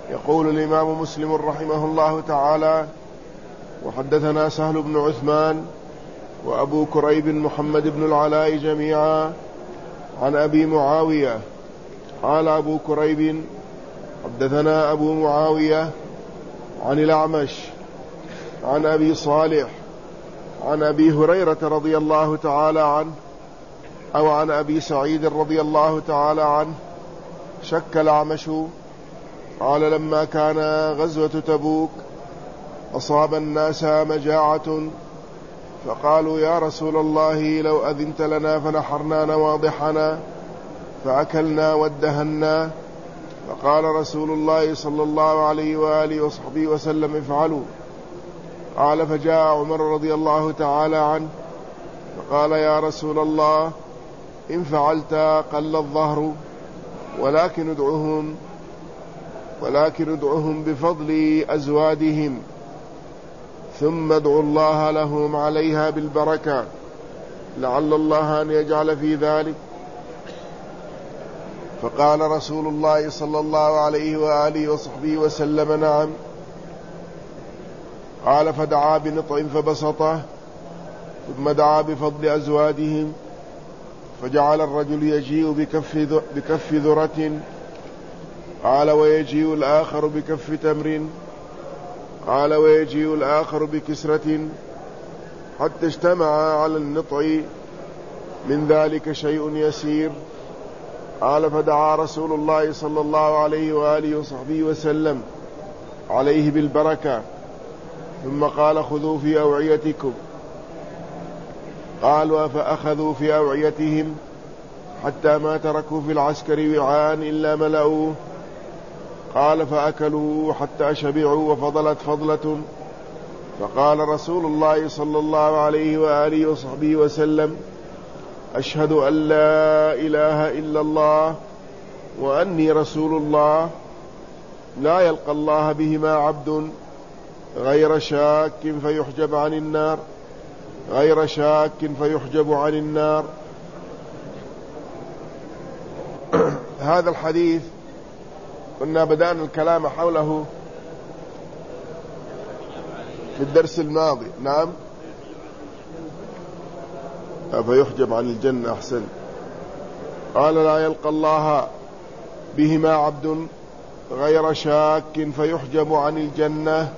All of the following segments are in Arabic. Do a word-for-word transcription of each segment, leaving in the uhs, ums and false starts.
يقول الإمام مسلم رحمه الله تعالى: وحدثنا سهل بن عثمان وأبو كريب محمد بن العلاء جميعا عن أبي معاوية. قال أبو كريب: حدثنا أبو معاوية عن الأعمش عن أبي صالح عن أبي هريرة رضي الله تعالى عنه أو عن أبي سعيد رضي الله تعالى عنه. شك الأعمش قال: لما كان غزوة تبوك أصاب الناس مجاعة فقالوا: يا رسول الله لو أذنت لنا فنحرنا نواضحنا فأكلنا وادهنا. فقال رسول الله صلى الله عليه وآله وصحبه وسلم: افعلوا. قال: فجاء عمر رضي الله تعالى عنه فقال: يا رسول الله إن فعلت قل الظهر ولكن ادعهم ولكن ادعهم بفضل أزوادهم ثم ادعوا الله لهم عليها بالبركة لعل الله أن يجعل في ذلك. فقال رسول الله صلى الله عليه وآله وصحبه وسلم: نعم. قال: فدعا بنطع فبسطه ثم دعا بفضل أزوادهم فجعل الرجل يجيء بكف, بكف ذرة. قال: ويجيء الآخر بكف تمر. قال: ويجيء الآخر بكسرة حتى اجتمع على النطع من ذلك شيء يسير. قال: فدعا رسول الله صلى الله عليه وآله وصحبه وسلم عليه بالبركة ثم قال: خذوا في أوعيتكم. قالوا: فأخذوا في أوعيتهم حتى ما تركوا في العسكر وعاء إلا ملأوه. قال: فأكلوا حتى شبعوا وفضلت فضلة. فقال رسول الله صلى الله عليه وآله وصحبه وسلم: أشهد أن لا إله إلا الله وأني رسول الله. لا يلقى الله بهما عبد غير شاك فيحجب عن النار غير شاك فيحجب عن النار. هذا الحديث كنا بدأنا الكلام حوله في الدرس الماضي. نعم، فيحجب عن الجنة. أحسن. قال: لا يلقى الله بهما عبد غير شاك فيحجب عن الجنة.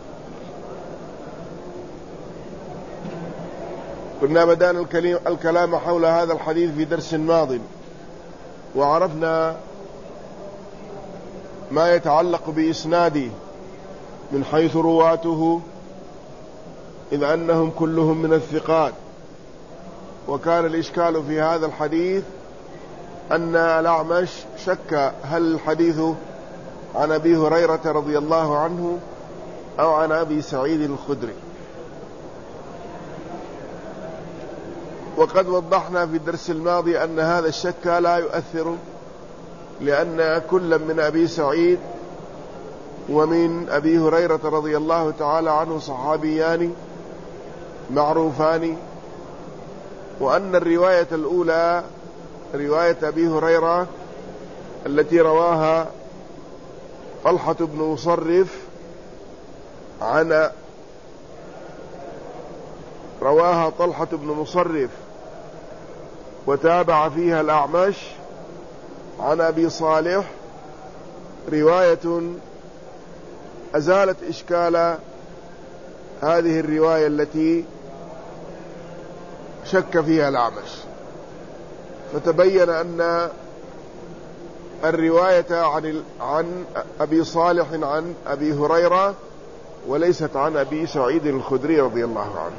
كنا بدأنا الكلام حول هذا الحديث في درس ماض، وعرفنا ما يتعلق بإسناده من حيث رواته، إذ أنهم كلهم من الثقات. وكان الإشكال في هذا الحديث أن الأعمش شك هل الحديث عن أبي هريرة رضي الله عنه أو عن أبي سعيد الخدري. وقد وضحنا في الدرس الماضي أن هذا الشك لا يؤثر، لأن كل من أبي سعيد ومن أبي هريرة رضي الله تعالى عنه صحابيان معروفان، وأن الرواية الأولى رواية أبي هريرة التي رواها طلحة بن مصرف عن رواها طلحة بن مصرف وتابع فيها الأعمش عن أبي صالح، رواية أزالت إشكال هذه الرواية التي شك فيها الأعمش. فتبين أن الرواية عن عن أبي صالح عن أبي هريرة وليست عن أبي سعيد الخدري رضي الله عنه.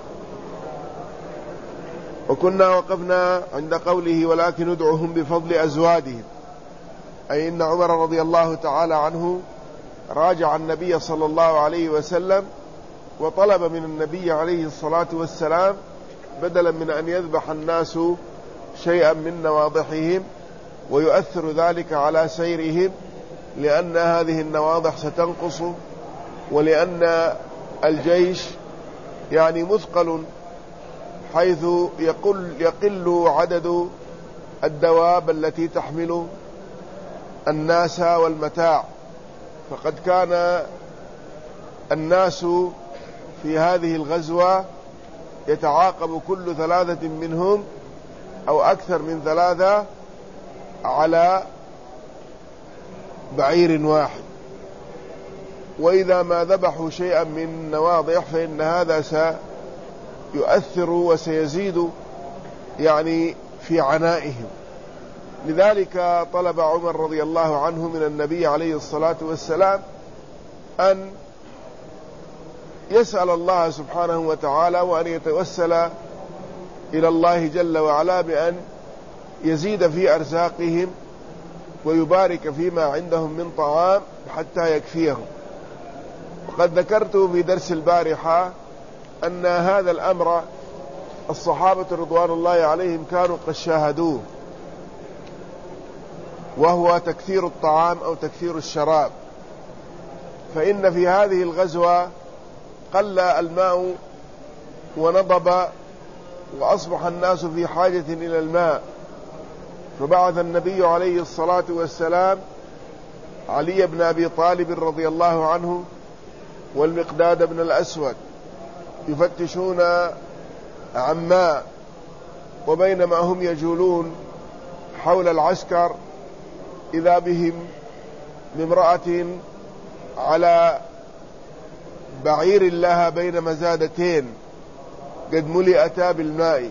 وكنا وقفنا عند قوله: ولكن ادعهم بفضل أزوادهم، أي إن عمر رضي الله تعالى عنه راجع النبي صلى الله عليه وسلم وطلب من النبي عليه الصلاة والسلام بدلا من أن يذبح الناس شيئا من نواضحهم ويؤثر ذلك على سيرهم، لأن هذه النواضح ستنقص، ولأن الجيش يعني مثقل حيث يقل, يقل عدد الدواب التي تحمل الناس والمتاع، فقد كان الناس في هذه الغزوة يتعاقب كل ثلاثة منهم أو أكثر من ثلاثة على بعير واحد، وإذا ما ذبحوا شيئا من نواضح فإن هذا سيؤثر وسيزيد يعني في عنائهم. لذلك طلب عمر رضي الله عنه من النبي عليه الصلاة والسلام أن يسأل الله سبحانه وتعالى وأن يتوسل إلى الله جل وعلا بأن يزيد في أرزاقهم ويبارك فيما عندهم من طعام حتى يكفيهم. وقد ذكرت في درس البارحة أن هذا الأمر الصحابة رضوان الله عليهم كانوا قد شاهدوه، وهو تكثير الطعام أو تكثير الشراب. فإن في هذه الغزوة قل الماء ونضب وأصبح الناس في حاجة إلى الماء، فبعث النبي عليه الصلاة والسلام علي بن أبي طالب رضي الله عنه والمقداد بن الأسود يفتشون عن ماء، وبينما هم يجولون حول العسكر إذا بهم بامرأة على بعير لها بين مزادتين قد ملئتا بالماء،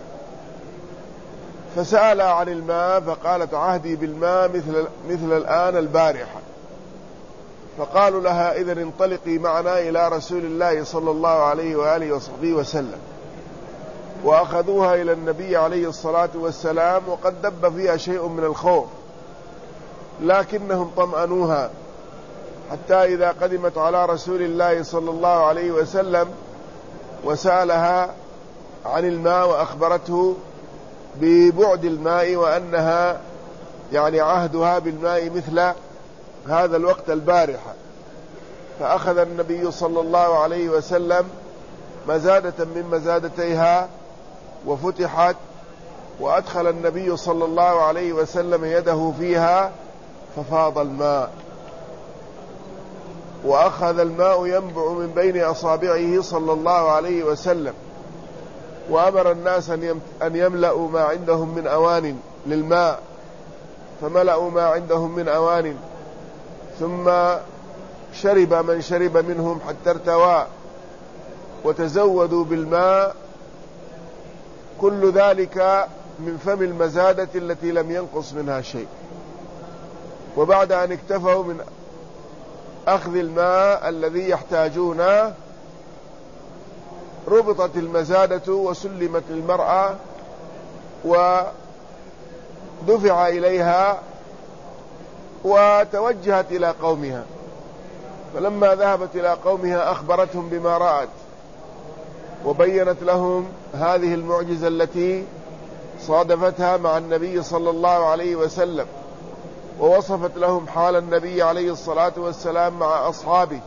فسأل عن الماء فقالت عهدي بالماء مثل, مثل الآن البارحة. فقالوا لها إذن انطلقي معنا إلى رسول الله صلى الله عليه وآله وصحبه وسلم، وأخذوها إلى النبي عليه الصلاة والسلام وقد دب فيها شيء من الخوف، لكنهم طمأنوها حتى إذا قدمت على رسول الله صلى الله عليه وسلم وسألها عن الماء وأخبرته ببعد الماء وأنها يعني عهدها بالماء مثل هذا الوقت البارحة، فأخذ النبي صلى الله عليه وسلم مزادة من مزادتيها وفتحت، وأدخل النبي صلى الله عليه وسلم يده فيها ففاض الماء، وأخذ الماء ينبع من بين أصابعه صلى الله عليه وسلم، وأمر الناس أن يملأوا ما عندهم من أوان للماء، فملأوا ما عندهم من أوان، ثم شرب من شرب منهم حتى ارتوى وتزودوا بالماء، كل ذلك من فم المزادة التي لم ينقص منها شيء. وبعد أن اكتفوا من أخذ الماء الذي يحتاجونه ربطت المزادة وسلمت المرأة ودفع إليها وتوجهت إلى قومها، فلما ذهبت إلى قومها أخبرتهم بما رأت وبينت لهم هذه المعجزة التي صادفتها مع النبي صلى الله عليه وسلم، ووصفت لهم حال النبي عليه الصلاة والسلام مع أصحابه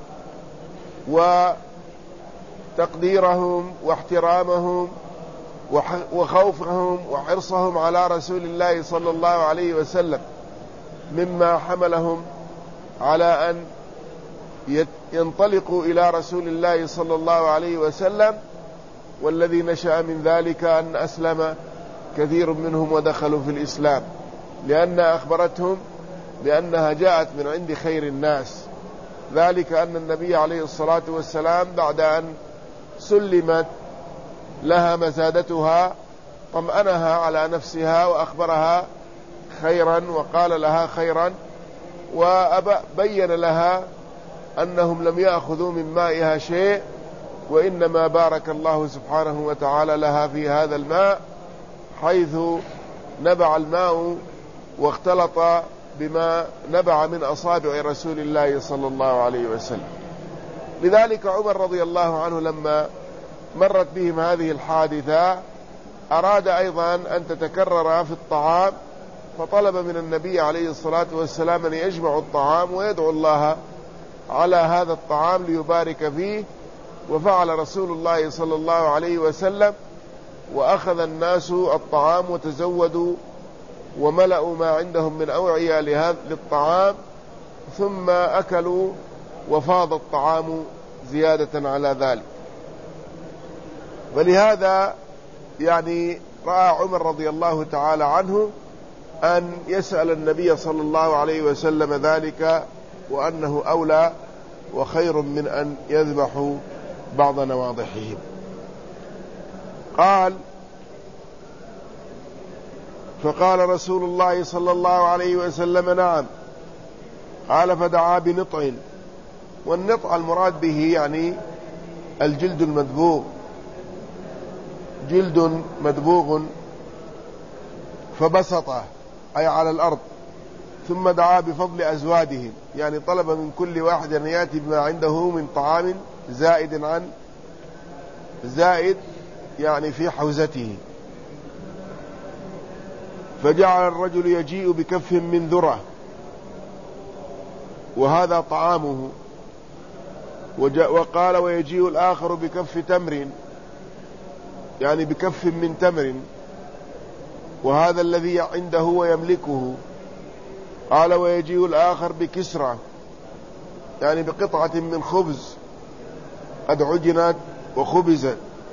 وتقديرهم واحترامهم وخوفهم وحرصهم على رسول الله صلى الله عليه وسلم، مما حملهم على أن ينطلقوا إلى رسول الله صلى الله عليه وسلم. والذي نشأ من ذلك أن أسلم كثير منهم ودخلوا في الإسلام، لأن أخبرتهم بأنها جاءت من عند خير الناس، ذلك أن النبي عليه الصلاة والسلام بعد أن سلمت لها مزادتها طمأنها على نفسها وأخبرها خيرا وقال لها خيرا، وبين لها أنهم لم يأخذوا من مائها شيء، وإنما بارك الله سبحانه وتعالى لها في هذا الماء، حيث نبع الماء واختلط بما نبع من أصابع رسول الله صلى الله عليه وسلم. لذلك عمر رضي الله عنه لما مرت بهم هذه الحادثة أراد أيضا أن تتكرر في الطعام، فطلب من النبي عليه الصلاة والسلام أن يجمع الطعام ويدعو الله على هذا الطعام ليبارك فيه، وفعل رسول الله صلى الله عليه وسلم، وأخذ الناس الطعام وتزودوا وملأوا ما عندهم من أوعية للطعام، ثم أكلوا وفاض الطعام زيادة على ذلك. ولهذا يعني رأى عمر رضي الله تعالى عنه أن يسأل النبي صلى الله عليه وسلم ذلك، وأنه أولى وخير من أن يذبحوا بعض نواضحهم. قال: فقال رسول الله صلى الله عليه وسلم: نعم. قال: فدعا بنطع. والنطع المراد به يعني الجلد المدبوغ، جلد مدبوغ، فبسطه أي على الأرض، ثم دعا بفضل أزوادهم، يعني طلب من كل واحد أن يأتي بما عنده من طعام زائد عن زائد يعني في حوزته. فجعل الرجل يجيء بكف من ذرة وهذا طعامه، وقال: ويجيء الآخر بكف تمر، يعني بكف من تمر، وهذا الذي عنده ويملكه. قال: ويجيء الآخر بكسرة، يعني بقطعة من خبز قد عجنت وخبزت.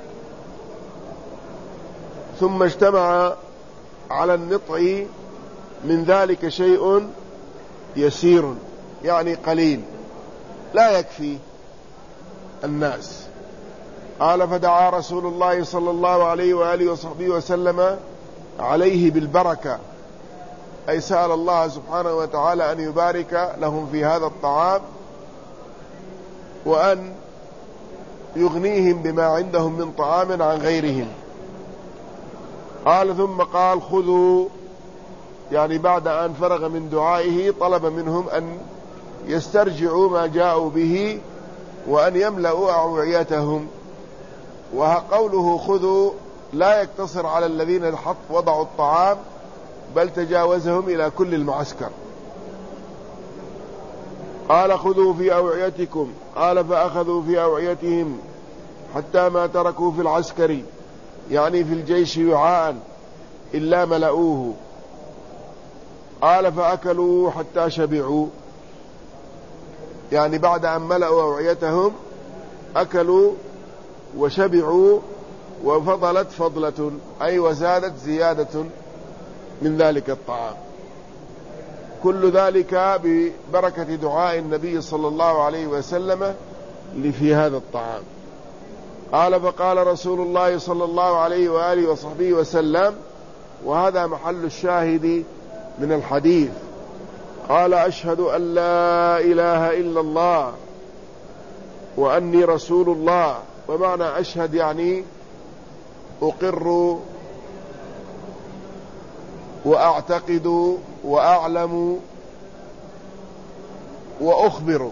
ثم اجتمع على النطع من ذلك شيء يسير، يعني قليل لا يكفي الناس. قال: فدعا رسول الله صلى الله عليه وآله وصحبه وسلم عليه بالبركة، أي سأل الله سبحانه وتعالى أن يبارك لهم في هذا الطعام، وأن يغنيهم بما عندهم من طعام عن غيرهم. قال: ثم قال: خذوا، يعني بعد أن فرغ من دعائه طلب منهم أن يسترجعوا ما جاءوا به وأن يملأوا أوعيتهم. وقوله خذوا لا يقتصر على الذين حط وضعوا الطعام، بل تجاوزهم إلى كل المعسكر. قال: خذوا في أوعيتكم. قال: فأخذوا في أوعيتهم حتى ما تركوا في العسكر، يعني في الجيش وعاء، إلا ملؤوه. قال: فأكلوا حتى شبعوا، يعني بعد أن ملأوا أوعيتهم أكلوا وشبعوا، وفضلت فضلة، أي وزادت زيادة من ذلك الطعام. كل ذلك ببركة دعاء النبي صلى الله عليه وسلم في هذا الطعام. قال: فقال رسول الله صلى الله عليه وآله وصحبه وسلم، وهذا محل الشاهد من الحديث، قال: أشهد أن لا إله إلا الله وأني رسول الله. ومعنى أشهد يعني أقر وأعتقد وأعلم وأخبر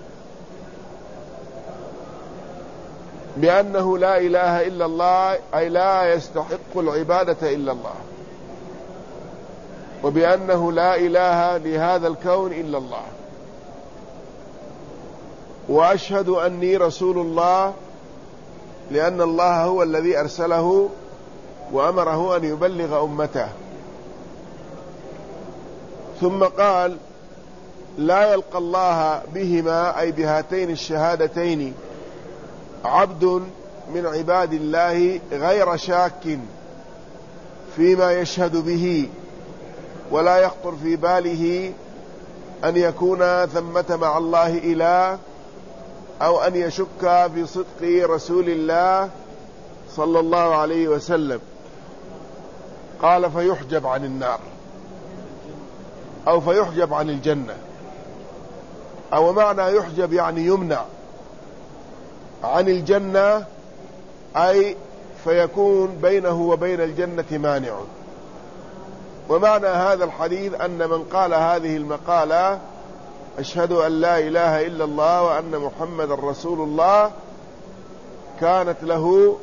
بأنه لا إله إلا الله، أي لا يستحق العبادة إلا الله، وبأنه لا إله لهذا الكون إلا الله. وأشهد أني رسول الله، لأن الله هو الذي أرسله وأمره أن يبلغ أمته. ثم قال: لا يلقى الله بهما، أي بهاتين الشهادتين، عبد من عباد الله غير شاك فيما يشهد به، ولا يخطر في باله أن يكون ثمة مع الله إله، أو أن يشك في صدق رسول الله صلى الله عليه وسلم. قال: فيحجب عن النار، أو فيحجب عن الجنة، أو معنى يحجب يعني يمنع عن الجنة، أي فيكون بينه وبين الجنة مانع. ومعنى هذا الحديث أن من قال هذه المقالة أشهد أن لا إله إلا الله وأن محمد رسول الله، كانت له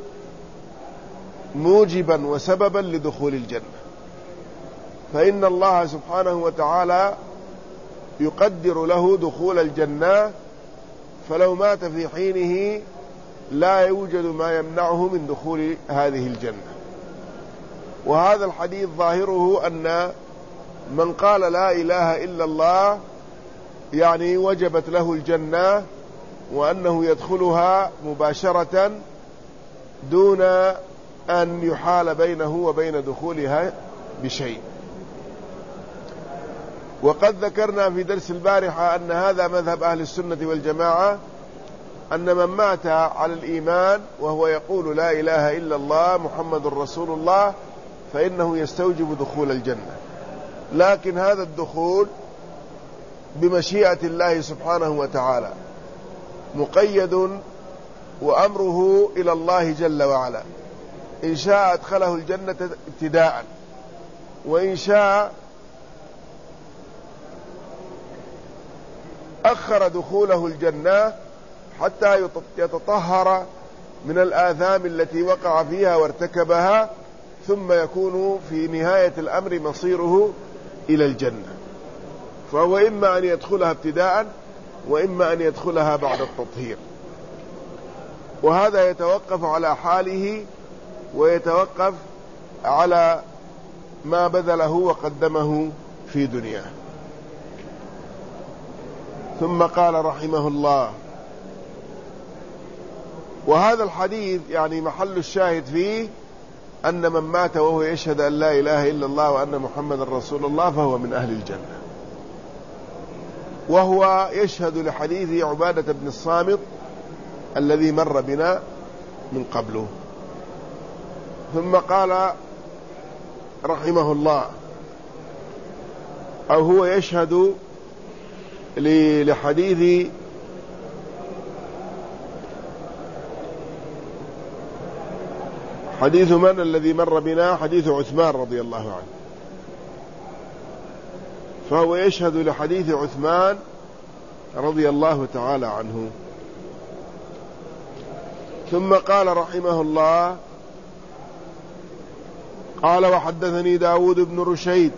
موجبا وسببا لدخول الجنة. فإن الله سبحانه وتعالى يقدر له دخول الجنة، فلو مات في حينه لا يوجد ما يمنعه من دخول هذه الجنة. وهذا الحديث ظاهره أن من قال لا إله إلا الله يعني وجبت له الجنة وأنه يدخلها مباشرة دون أن يحال بينه وبين دخولها بشيء. وقد ذكرنا في درس البارحة أن هذا مذهب أهل السنة والجماعة، أن من مات على الإيمان وهو يقول لا إله إلا الله محمد رسول الله فإنه يستوجب دخول الجنة، لكن هذا الدخول بمشيئة الله سبحانه وتعالى مقيد، وأمره إلى الله جل وعلا، إن شاء أدخله الجنة ابتداء، وإن شاء أخر دخوله الجنة حتى يتطهر من الآثام التي وقع فيها وارتكبها، ثم يكون في نهاية الأمر مصيره إلى الجنة. فهو إما أن يدخلها ابتداء وإما أن يدخلها بعد التطهير، وهذا يتوقف على حاله ويتوقف على ما بذله وقدمه في دنياه. ثم قال رحمه الله: وهذا الحديث يعني محل الشاهد فيه أن من مات وهو يشهد أن لا إله إلا الله وأن محمد رسول الله فهو من أهل الجنة، وهو يشهد لحديث عبادة بن الصامت الذي مر بنا من قبله. ثم قال رحمه الله: أو هو يشهد لحديث حديث من الذي مر بنا؟ حديث عثمان رضي الله عنه. فهو يشهد لحديث عثمان رضي الله تعالى عنه. ثم قال رحمه الله: قال وحدثني داود بن رشيد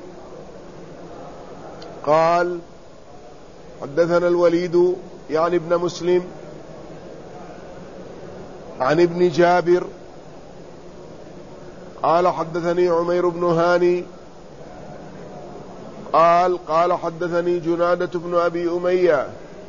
قال حدثنا الوليد يعني ابن مسلم عن ابن جابر قال حدثني عمير بن هاني قال قال حدثني جنادة بن أبي أمية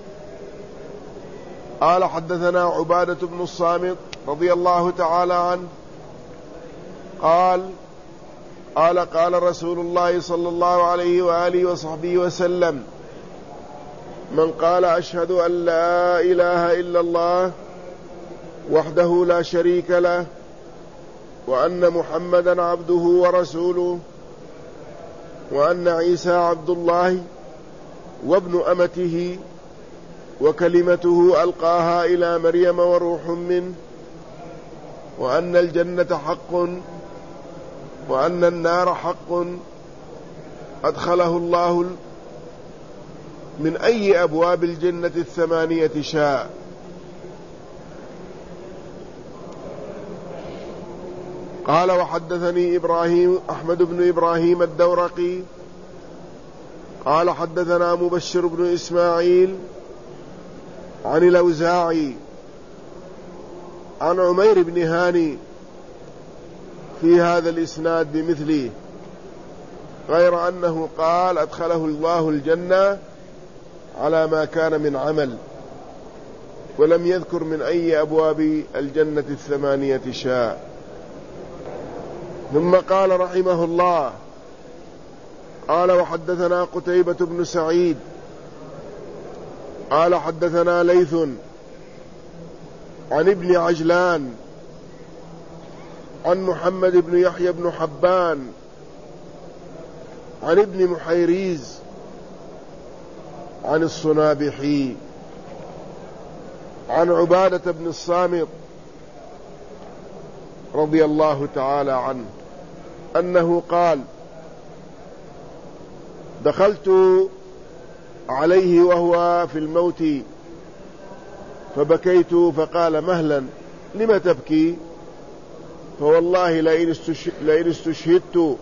قال حدثنا عبادة بن الصامت رضي الله تعالى عنه قال قال قال رسول الله صلى الله عليه وآله وصحبه وسلم: من قال أشهد أن لا إله إلا الله وحده لا شريك له وأن محمدا عبده ورسوله وأن عيسى عبد الله وابن أمته وكلمته ألقاها إلى مريم وروح منه وأن الجنة حق وأن النار حق أدخله الله من أي أبواب الجنة الثمانية شاء. قال وحدثني إبراهيم أحمد بن إبراهيم الدورقي قال حدثنا مبشر بن إسماعيل عن الأوزاعي عن عمير بن هاني في هذا الإسناد بمثله، غير أنه قال أدخله الله الجنة على ما كان من عمل، ولم يذكر من أي أبواب الجنة الثمانية شاء. ثم قال رحمه الله: قال وحدثنا قتيبة بن سعيد قال حدثنا ليث عن ابن عجلان عن محمد بن يحيى بن حبان عن ابن محيريز عن الصنابحي عن عبادة بن الصامت رضي الله تعالى عنه أنه قال: دخلت عليه وهو في الموت فبكيت فقال: مهلا لم تبكي؟ فوالله لئن استشهدت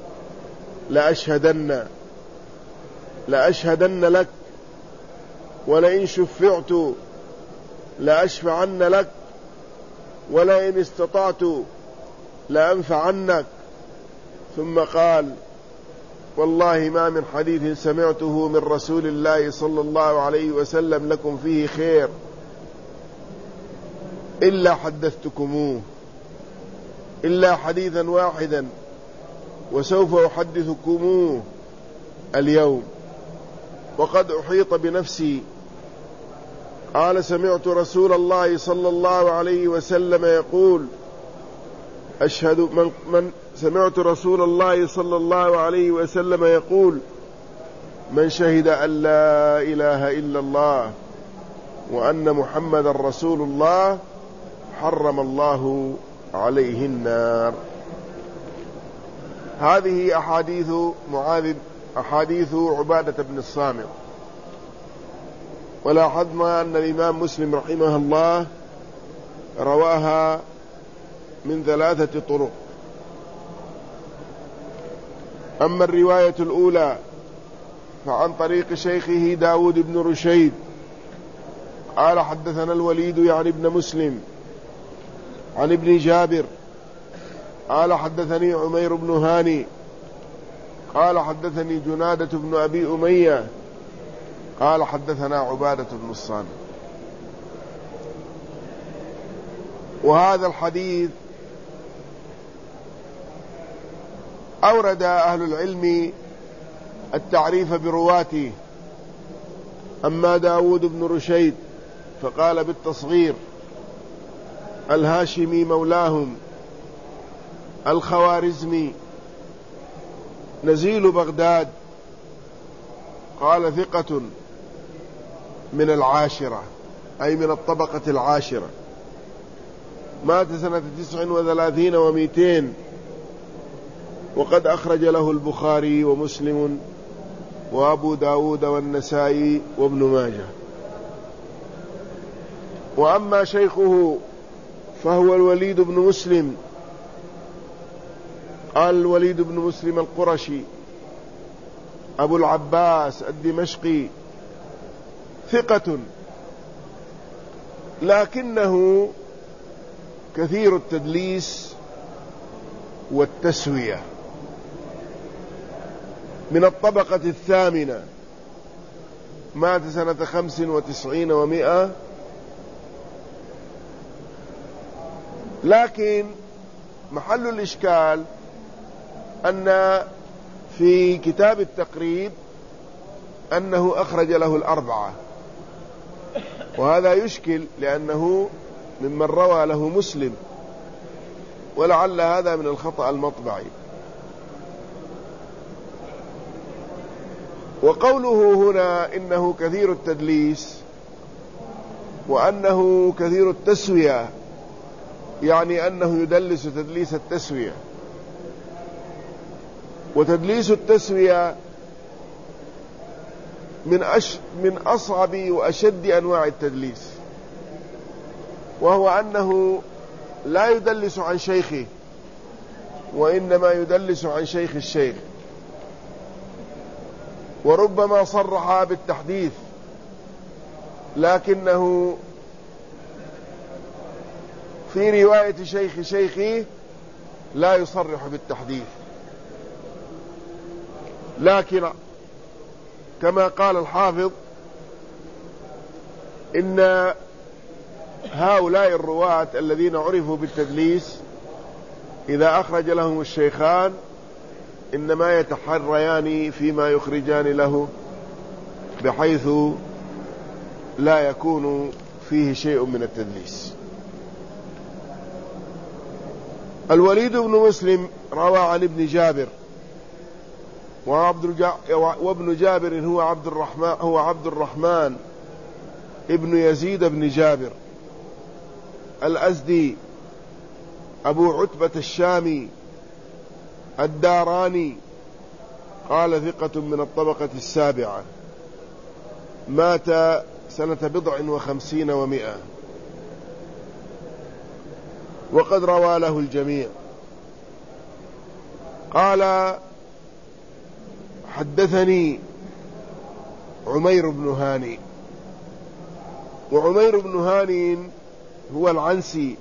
لأشهدن لأشهدن لك، ولئن شفعت لأشفعن لك، ولئن استطعت لأنفعنك. ثم قال: والله ما من حديث سمعته من رسول الله صلى الله عليه وسلم لكم فيه خير إلا حدثتكموه، إلا حديثا واحدا وسوف أحدثكموه اليوم وقد أحيط بنفسي. قال سمعت رسول الله صلى الله عليه وسلم يقول أشهد من, من سمعت رسول الله صلى الله عليه وسلم يقول من شهد أن لا إله إلا الله وأن محمد رسول الله حرم الله عليه النار. هذه أحاديث معاذ أحاديث عبادة بن الصامت. ولاحظنا أن الإمام مسلم رحمه الله رواها من ثلاثة طرق. أما الرواية الأولى فعن طريق شيخه داود بن رشيد قال حدثنا الوليد يعني ابن مسلم عن ابن جابر قال حدثني عمير بن هاني قال حدثني جنادة بن أبي أمية قال حدثنا عبادة بن الصامت. وهذا الحديث أورد أهل العلم التعريف برواته. أما داود بن رشيد فقال بالتصغير الهاشمي مولاهم الخوارزمي نزيل بغداد، قال ثقة من العاشرة أي من الطبقة العاشرة، مات سنة تسع وثلاثين ومئتين، وقد أخرج له البخاري ومسلم وأبو داود والنسائي وابن ماجه. وأما شيخه فهو الوليد بن مسلم، قال الوليد بن مسلم القرشي أبو العباس الدمشقي ثقة لكنه كثير التدليس والتسوية، من الطبقة الثامنة، مات سنة خمس وتسعين ومئة. لكن محل الإشكال أن في كتاب التقريب أنه أخرج له الأربعة، وهذا يشكل لأنه ممن روى له مسلم، ولعل هذا من الخطأ المطبعي. وقوله هنا إنه كثير التدليس وأنه كثير التسوية يعني أنه يدلس تدليس التسوية. وتدليس التسوية من أش من أصعب وأشد أنواع التدليس، وهو أنه لا يدلس عن شيخه وإنما يدلس عن شيخ الشيخ، وربما صرح بالتحديث لكنه في رواية شيخ شيخه لا يصرح بالتحديث. لكن كما قال الحافظ إن هؤلاء الرواة الذين عرفوا بالتدليس إذا أخرج لهم الشيخان إنما يتحريان فيما يخرجان له بحيث لا يكون فيه شيء من التدليس. الوليد بن مسلم روى عن ابن جابر، وابن جابر هو عبد الرحمن هو عبد الرحمن ابن يزيد بن جابر الأزدي أبو عتبة الشامي الداراني، قال ثقة من الطبقة السابعة، مات سنة بضع وخمسين ومئة، وقد روى له الجميع. قال حدثني عمير بن هاني، وعمير بن هاني هو العنسي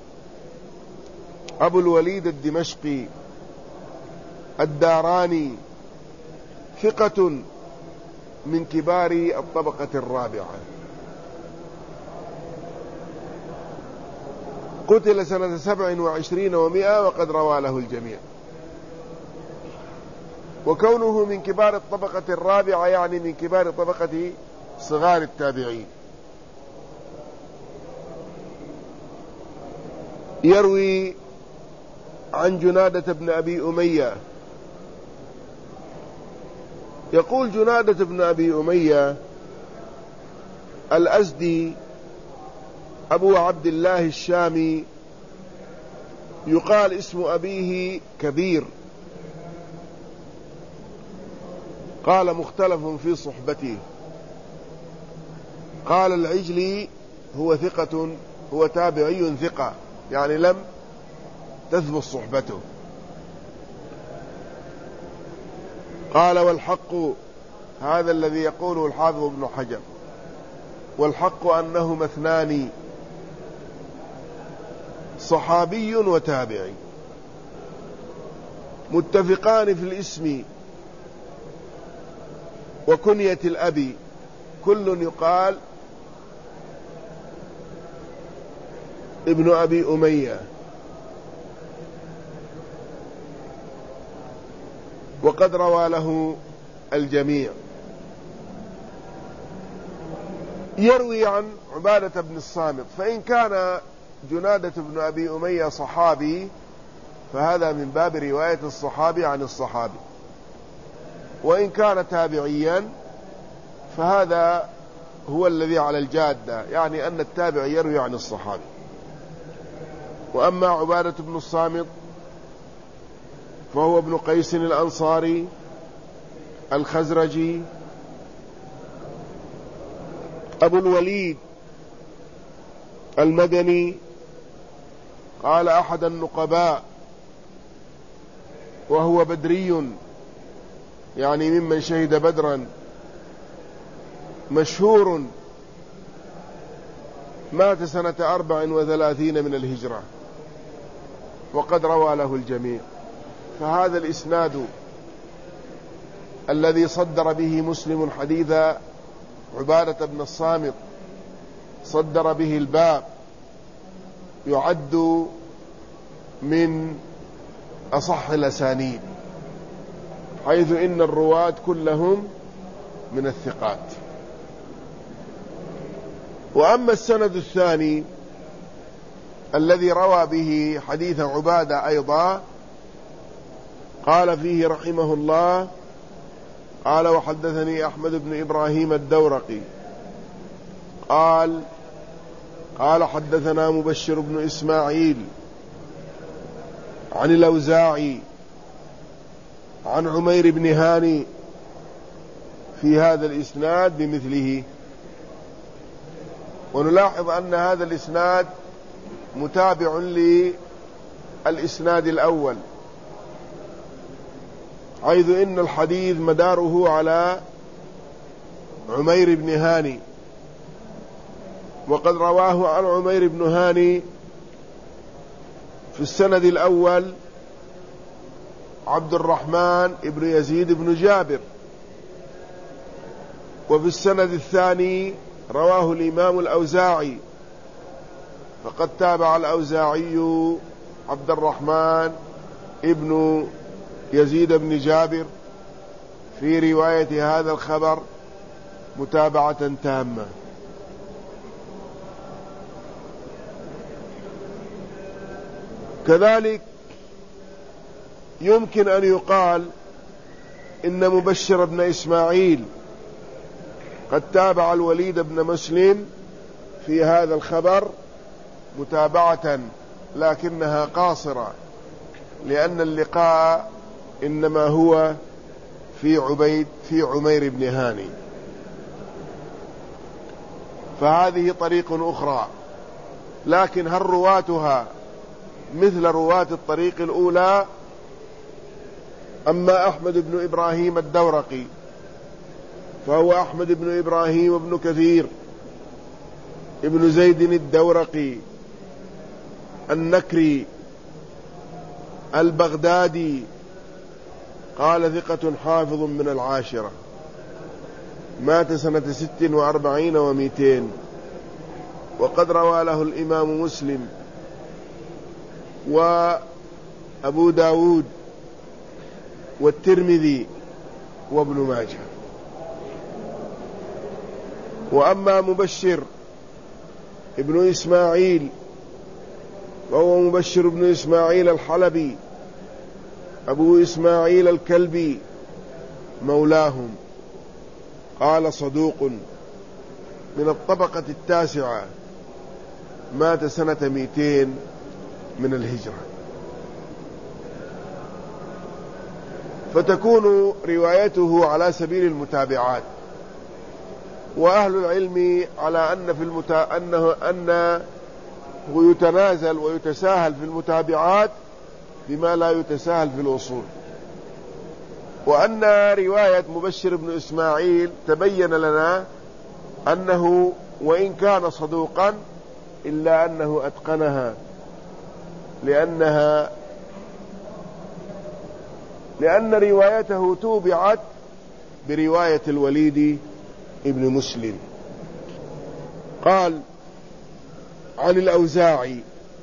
أبو الوليد الدمشقي الداراني ثقة من كبار الطبقة الرابعة، قتل سنة سبع وعشرين ومئة وقد روى له الجميع. وكونه من كبار الطبقة الرابعة يعني من كبار طبقة صغار التابعين. يروي عن جنادة بن أبي أمية، يقول جنادة بن أبي أمية الأزدي أبو عبد الله الشامي، يقال اسم أبيه كبير، قال مختلف في صحبته. قال العجلي هو ثقة، هو تابعي ثقة، يعني لم تثبت صحبته. قال والحق، هذا الذي يقوله الحافظ ابن حجر، والحق أنهما اثنان، صحابي وتابعي، متفقان في الاسم وكنية الأب، كل يقال ابن أبي أمية، وقد روى له الجميع. يروي عن عبادة بن الصامت، فإن كان جنادة بن أبي أمية صحابي فهذا من باب رواية الصحابي عن الصحابي، وإن كان تابعيا فهذا هو الذي على الجادة، يعني أن التابع يروي عن الصحابي. وأما عبادة بن الصامت فهو ابن قيس الأنصاري الخزرجي أبو الوليد المدني، قال أحد النقباء، وهو بدري يعني ممن شهد بدرا، مشهور، مات سنة أربع وثلاثين من الهجرة، وقد روى له الجميع. فهذا الإسناد الذي صدر به مسلم حديث عبادة بن الصامت، صدر به الباب، يعد من أصح الأسانيد، حيث إن الرواة كلهم من الثقات. وأما السند الثاني الذي روى به حديث عبادة أيضا، قال فيه رحمه الله، قال وحدثني أحمد بن إبراهيم الدورقي قال قال حدثنا مبشر بن إسماعيل عن الأوزاعي عن عمير بن هاني في هذا الإسناد بمثله. ونلاحظ أن هذا الإسناد متابع للإسناد الأول، حيث إن الحديث مداره على عمير بن هاني، وقد رواه عن عمير بن هاني في السند الأول عبد الرحمن بن يزيد بن جابر، وفي السند الثاني رواه الإمام الأوزاعي، فقد تابع الأوزاعي عبد الرحمن ابن يزيد بن جابر في رواية هذا الخبر متابعة تامة. كذلك يمكن أن يقال إن مبشر بن إسماعيل قد تابع الوليد بن مسلم في هذا الخبر متابعة، لكنها قاصرة، لأن اللقاء إنما هو في عبيد في عمير بن هاني، فهذه طريق أخرى، لكن هل رواتها مثل رواة الطريق الأولى؟ أما أحمد بن إبراهيم الدورقي فهو أحمد بن إبراهيم بن كثير ابن زيد الدورقي النكري البغدادي قال ثقة حافظ من العاشرة، مات سنة ست وأربعين ومئتين. وقد روى له الإمام مسلم وأبو داود والترمذي وابن ماجه. وأما مبشر ابن إسماعيل وهو مبشر ابن إسماعيل الحلبي أبو إسماعيل الكلبي مولاهم، قال صدوق من الطبقة التاسعة، مات سنة مئتين من الهجرة. فتكون روايته على سبيل المتابعات، وأهل العلم على أن في المتا... أنه أنه يتنازل ويتساهل في المتابعات بما لا يتساهل في الأصول، وأن رواية مبشر بن إسماعيل تبين لنا أنه وإن كان صدوقا إلا أنه أتقنها، لأنها لأن روايته توبعت برواية الوليد ابن مسلم. قال عن الأوزاعي: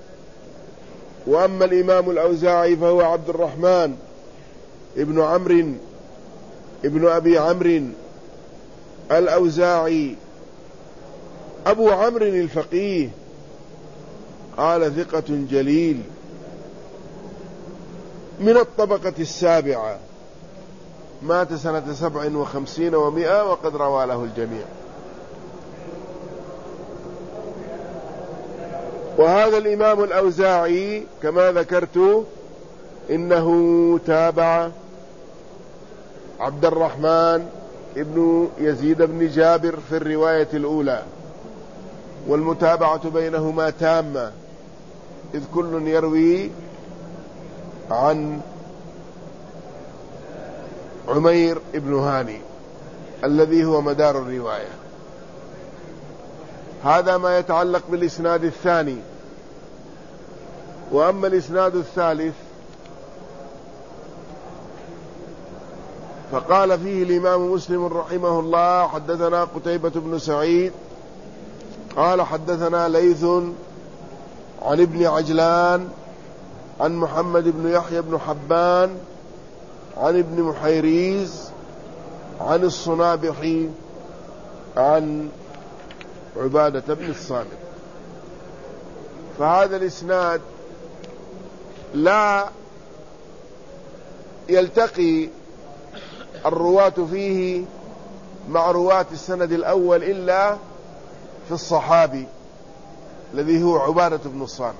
وأما الإمام الأوزاعي فهو عبد الرحمن ابن عمرو ابن أبي عمرو الأوزاعي أبو عمرو الفقيه، قال ثقة جليل من الطبقة السابعة، مات سنة سبع وخمسين ومئة، وقد روى له الجميع. وهذا الإمام الأوزاعي كما ذكرت إنه تابع عبد الرحمن ابن يزيد بن جابر في الرواية الأولى، والمتابعة بينهما تامة، إذ كل يروي عن عمير ابن هاني الذي هو مدار الرواية. هذا ما يتعلق بالإسناد الثاني. وأما الإسناد الثالث فقال فيه الإمام مسلم رحمه الله: حدثنا قتيبة بن سعيد قال حدثنا ليث عن ابن عجلان عن محمد بن يحيى بن حبان عن ابن محيريز عن الصنابحي عن عبادة بن الصامت. فهذا الإسناد لا يلتقي الرواة فيه مع رواة السند الأول إلا في الصحابي الذي هو عبادة بن الصامت.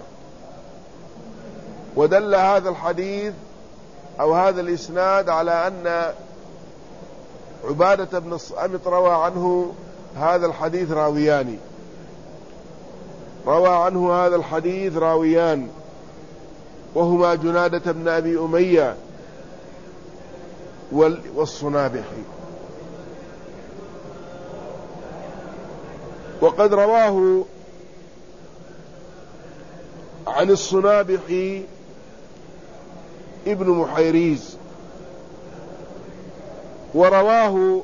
ودل هذا الحديث أو هذا الإسناد على أن عبادة بن الصامت روى عنه هذا الحديث راويان روى عنه هذا الحديث راويان وهما جنادة بن أبي أمية والصنابحي. وقد رواه عن الصنابحي ابن محيريز، ورواه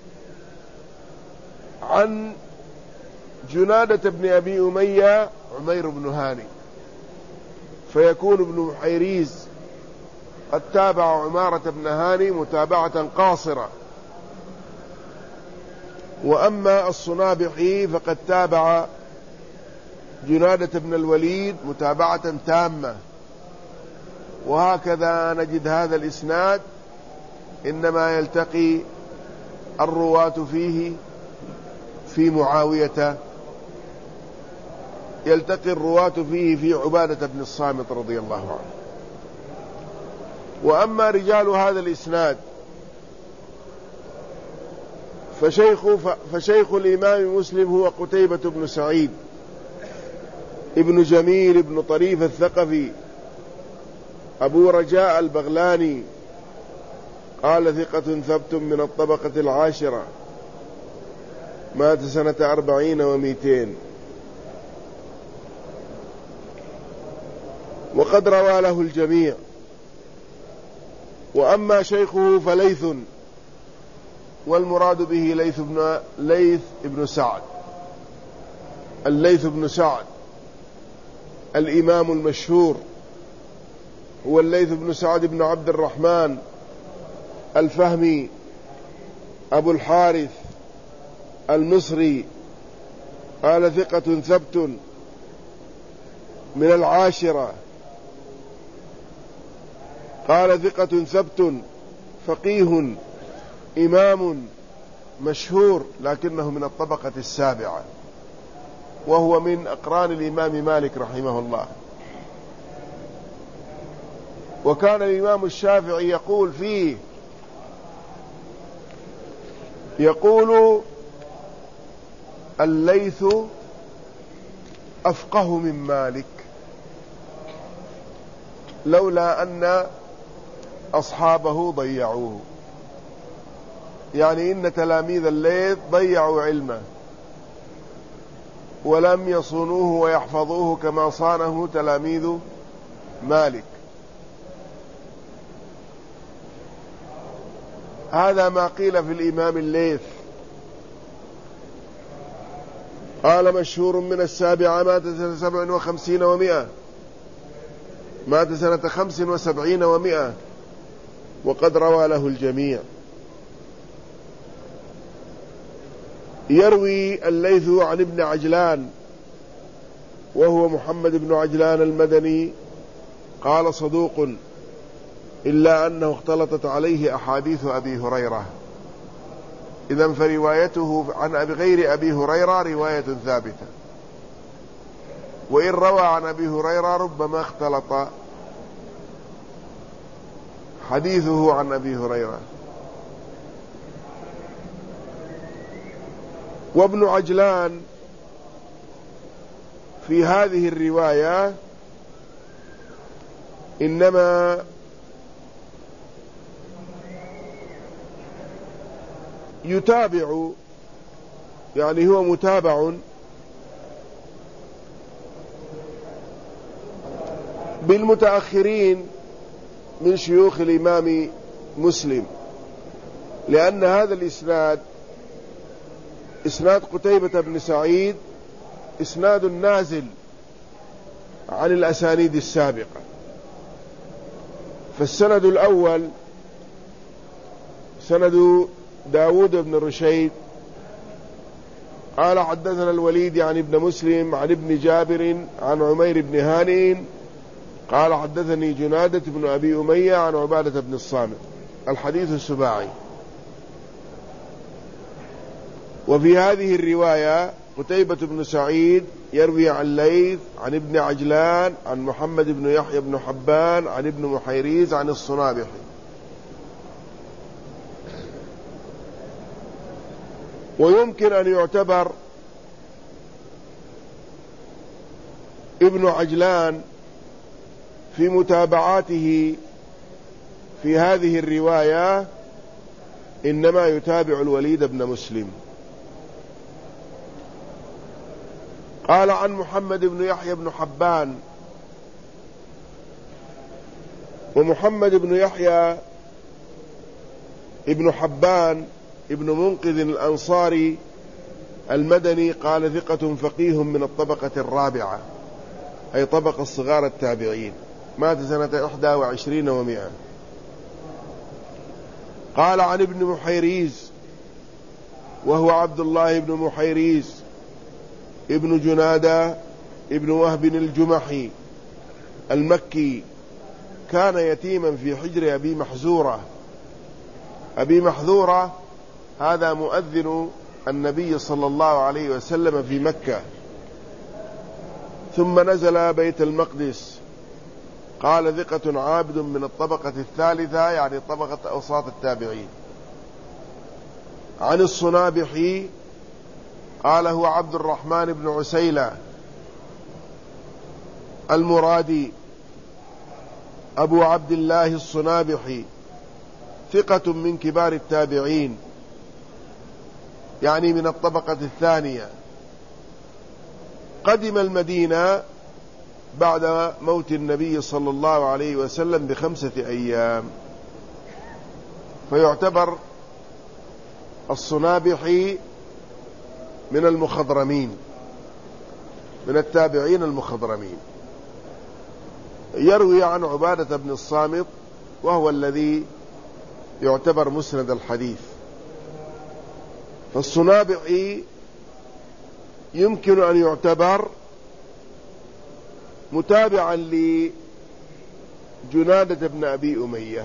عن جنادة بن أبي أمية عمير بن هاني، فيكون ابن محيريز قد تابع عمارة بن هاني متابعة قاصرة، وأما الصنابحي فقد تابع جنادة بن الوليد متابعة تامة. وهكذا نجد هذا الإسناد إنما يلتقي الرواة فيه في معاوية يلتقي الرواة فيه في عبادة بن الصامت رضي الله عنه. وأما رجال هذا الإسناد فشيخ, فشيخ الإمام مسلم هو قتيبة بن سعيد ابن جميل ابن طريف الثقفي أبو رجاء البغلاني، قال ثقة ثبت من الطبقة العاشرة، مات سنة أربعين ومئتين. وقد روى له الجميع. وأما شيخه فليث، والمراد به ليث بن ليث بن سعد، الليث بن سعد الإمام المشهور هو الليث بن سعد بن عبد الرحمن الفهمي أبو الحارث المصري، قال ثقة ثبت من العاشرة، قال ثقة ثبت فقيه إمام مشهور، لكنه من الطبقة السابعة، وهو من أقران الإمام مالك رحمه الله. وكان الإمام الشافعي يقول فيه، يقول الليث أفقه من مالك، لولا أن أصحابه ضيعوه، يعني إن تلاميذ الليث ضيعوا علمه ولم يصونوه ويحفظوه كما صانه تلاميذ مالك. هذا ما قيل في الإمام الليث. قال مشهور من السابعة، مات سنة سبع وخمسين ومئة، مات سنة خمس وسبعين ومئة، وقد روى له الجميع. يروي الليث عن ابن عجلان وهو محمد بن عجلان المدني، قال صدوق إلا أنه اختلطت عليه أحاديث أبي هريرة. إذن فروايته عن غير أبي هريرة رواية ثابتة، وإن روى عن أبي هريرة ربما اختلط حديثه عن أبي هريرة. وابن عجلان في هذه الرواية إنما يتابع، يعني هو متابع بالمتأخرين من شيوخ الإمام مسلم، لأن هذا الإسناد إسناد قتيبة بن سعيد إسناد نازل عن الأسانيد السابقة. فالسند الأول سند داود بن رشيد قال حدثنا الوليد عن ابن مسلم عن ابن جابر عن عمير بن هانئ قال حدثني جنادة بن أبي أمية عن عبادة بن الصامت، الحديث السباعي. وفي هذه الرواية قتيبة بن سعيد يروي عن ليث عن ابن عجلان عن محمد بن يحيى بن حبان عن ابن محيريز عن الصنابحي. ويمكن أن يعتبر ابن عجلان في متابعاته في هذه الرواية إنما يتابع الوليد بن مسلم. قال عن محمد بن يحيى بن حبان، ومحمد بن يحيى ابن حبان ابن منقذ الأنصاري المدني، قال ثقة فقيه من الطبقة الرابعة، أي طبقة الصغار التابعين، مات سنة إحدى وعشرين ومئة. قال عن ابن محيريز وهو عبد الله بن محيريز ابن جنادة ابن وهب الجمحي المكي، كان يتيما في حجر أبي محذورة. أبي محذورة هذا مؤذن النبي صلى الله عليه وسلم في مكة، ثم نزل بيت المقدس. قال ثقة عابد من الطبقة الثالثة، يعني طبقة أوساط التابعين. عن الصنابحي قال هو عبد الرحمن بن عسيلة المرادي أبو عبد الله الصنابحي، ثقة من كبار التابعين، يعني من الطبقة الثانية. قدم المدينة بعد موت النبي صلى الله عليه وسلم بخمسة أيام. فيعتبر الصنابحي من المخضرمين، من التابعين المخضرمين. يروي عن عبادة بن الصامت وهو الذي يعتبر مسند الحديث. فالصنابحي يمكن أن يعتبر متابعا لجنادة بن أبي أمية،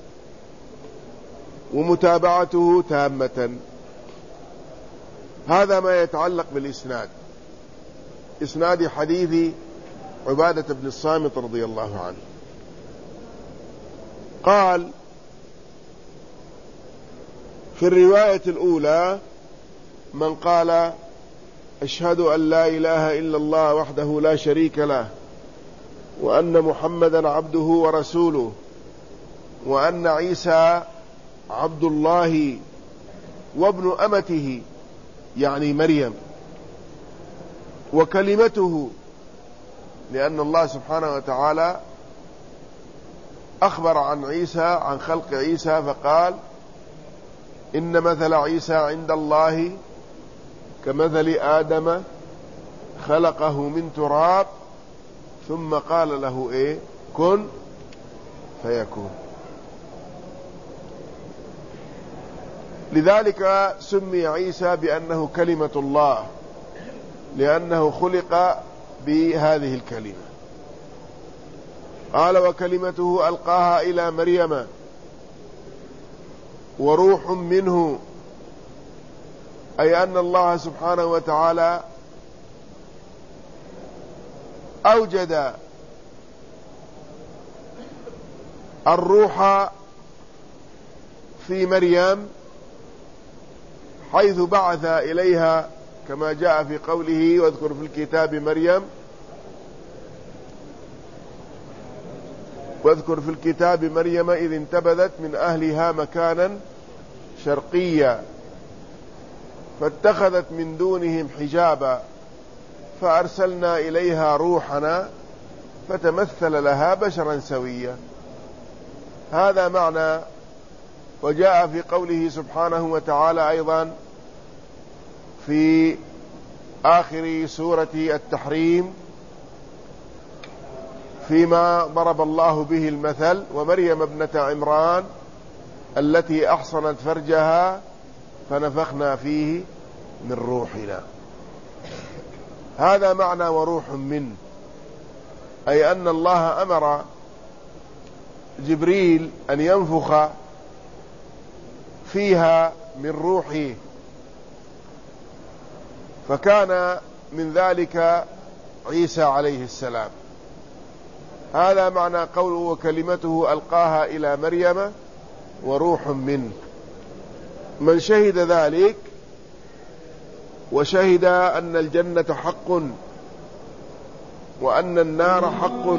ومتابعته تامة. هذا ما يتعلق بالإسناد، إسناد حديث عبادة بن الصامت رضي الله عنه. قال في الرواية الأولى: من قال أشهد أن لا إله إلا الله وحده لا شريك له وأن محمدا عبده ورسوله وأن عيسى عبد الله وابن أمته، يعني مريم، وكلمته، لأن الله سبحانه وتعالى أخبر عن عيسى، عن خلق عيسى، فقال: إن مثل عيسى عند الله كمثل آدم خلقه من تراب ثم قال له إيه؟ كن فيكون. لذلك سمي عيسى بأنه كلمة الله، لأنه خلق بهذه الكلمة. قال: وكلمته ألقاها إلى مريم وروح منه، أي أن الله سبحانه وتعالى أوجد الروح في مريم حيث بعث إليها، كما جاء في قوله: واذكر في الكتاب مريم واذكر في الكتاب مريم إذ انتبذت من أهلها مكانا شرقيا فاتخذت من دونهم حجابا فأرسلنا إليها روحنا فتمثل لها بشرا سويا. هذا معنى. وجاء في قوله سبحانه وتعالى أيضا في آخر سورة التحريم فيما ضرب الله به المثل: ومريم ابنة عمران التي أحصنت فرجها فنفخنا فيه من روحنا. هذا معنى وروح منه، أي أن الله أمر جبريل أن ينفخ فيها من روحه، فكان من ذلك عيسى عليه السلام. هذا معنى قوله: وكلمته ألقاها إلى مريم وروح منه. من شهد ذلك وشهد أن الجنة حق وأن النار حق.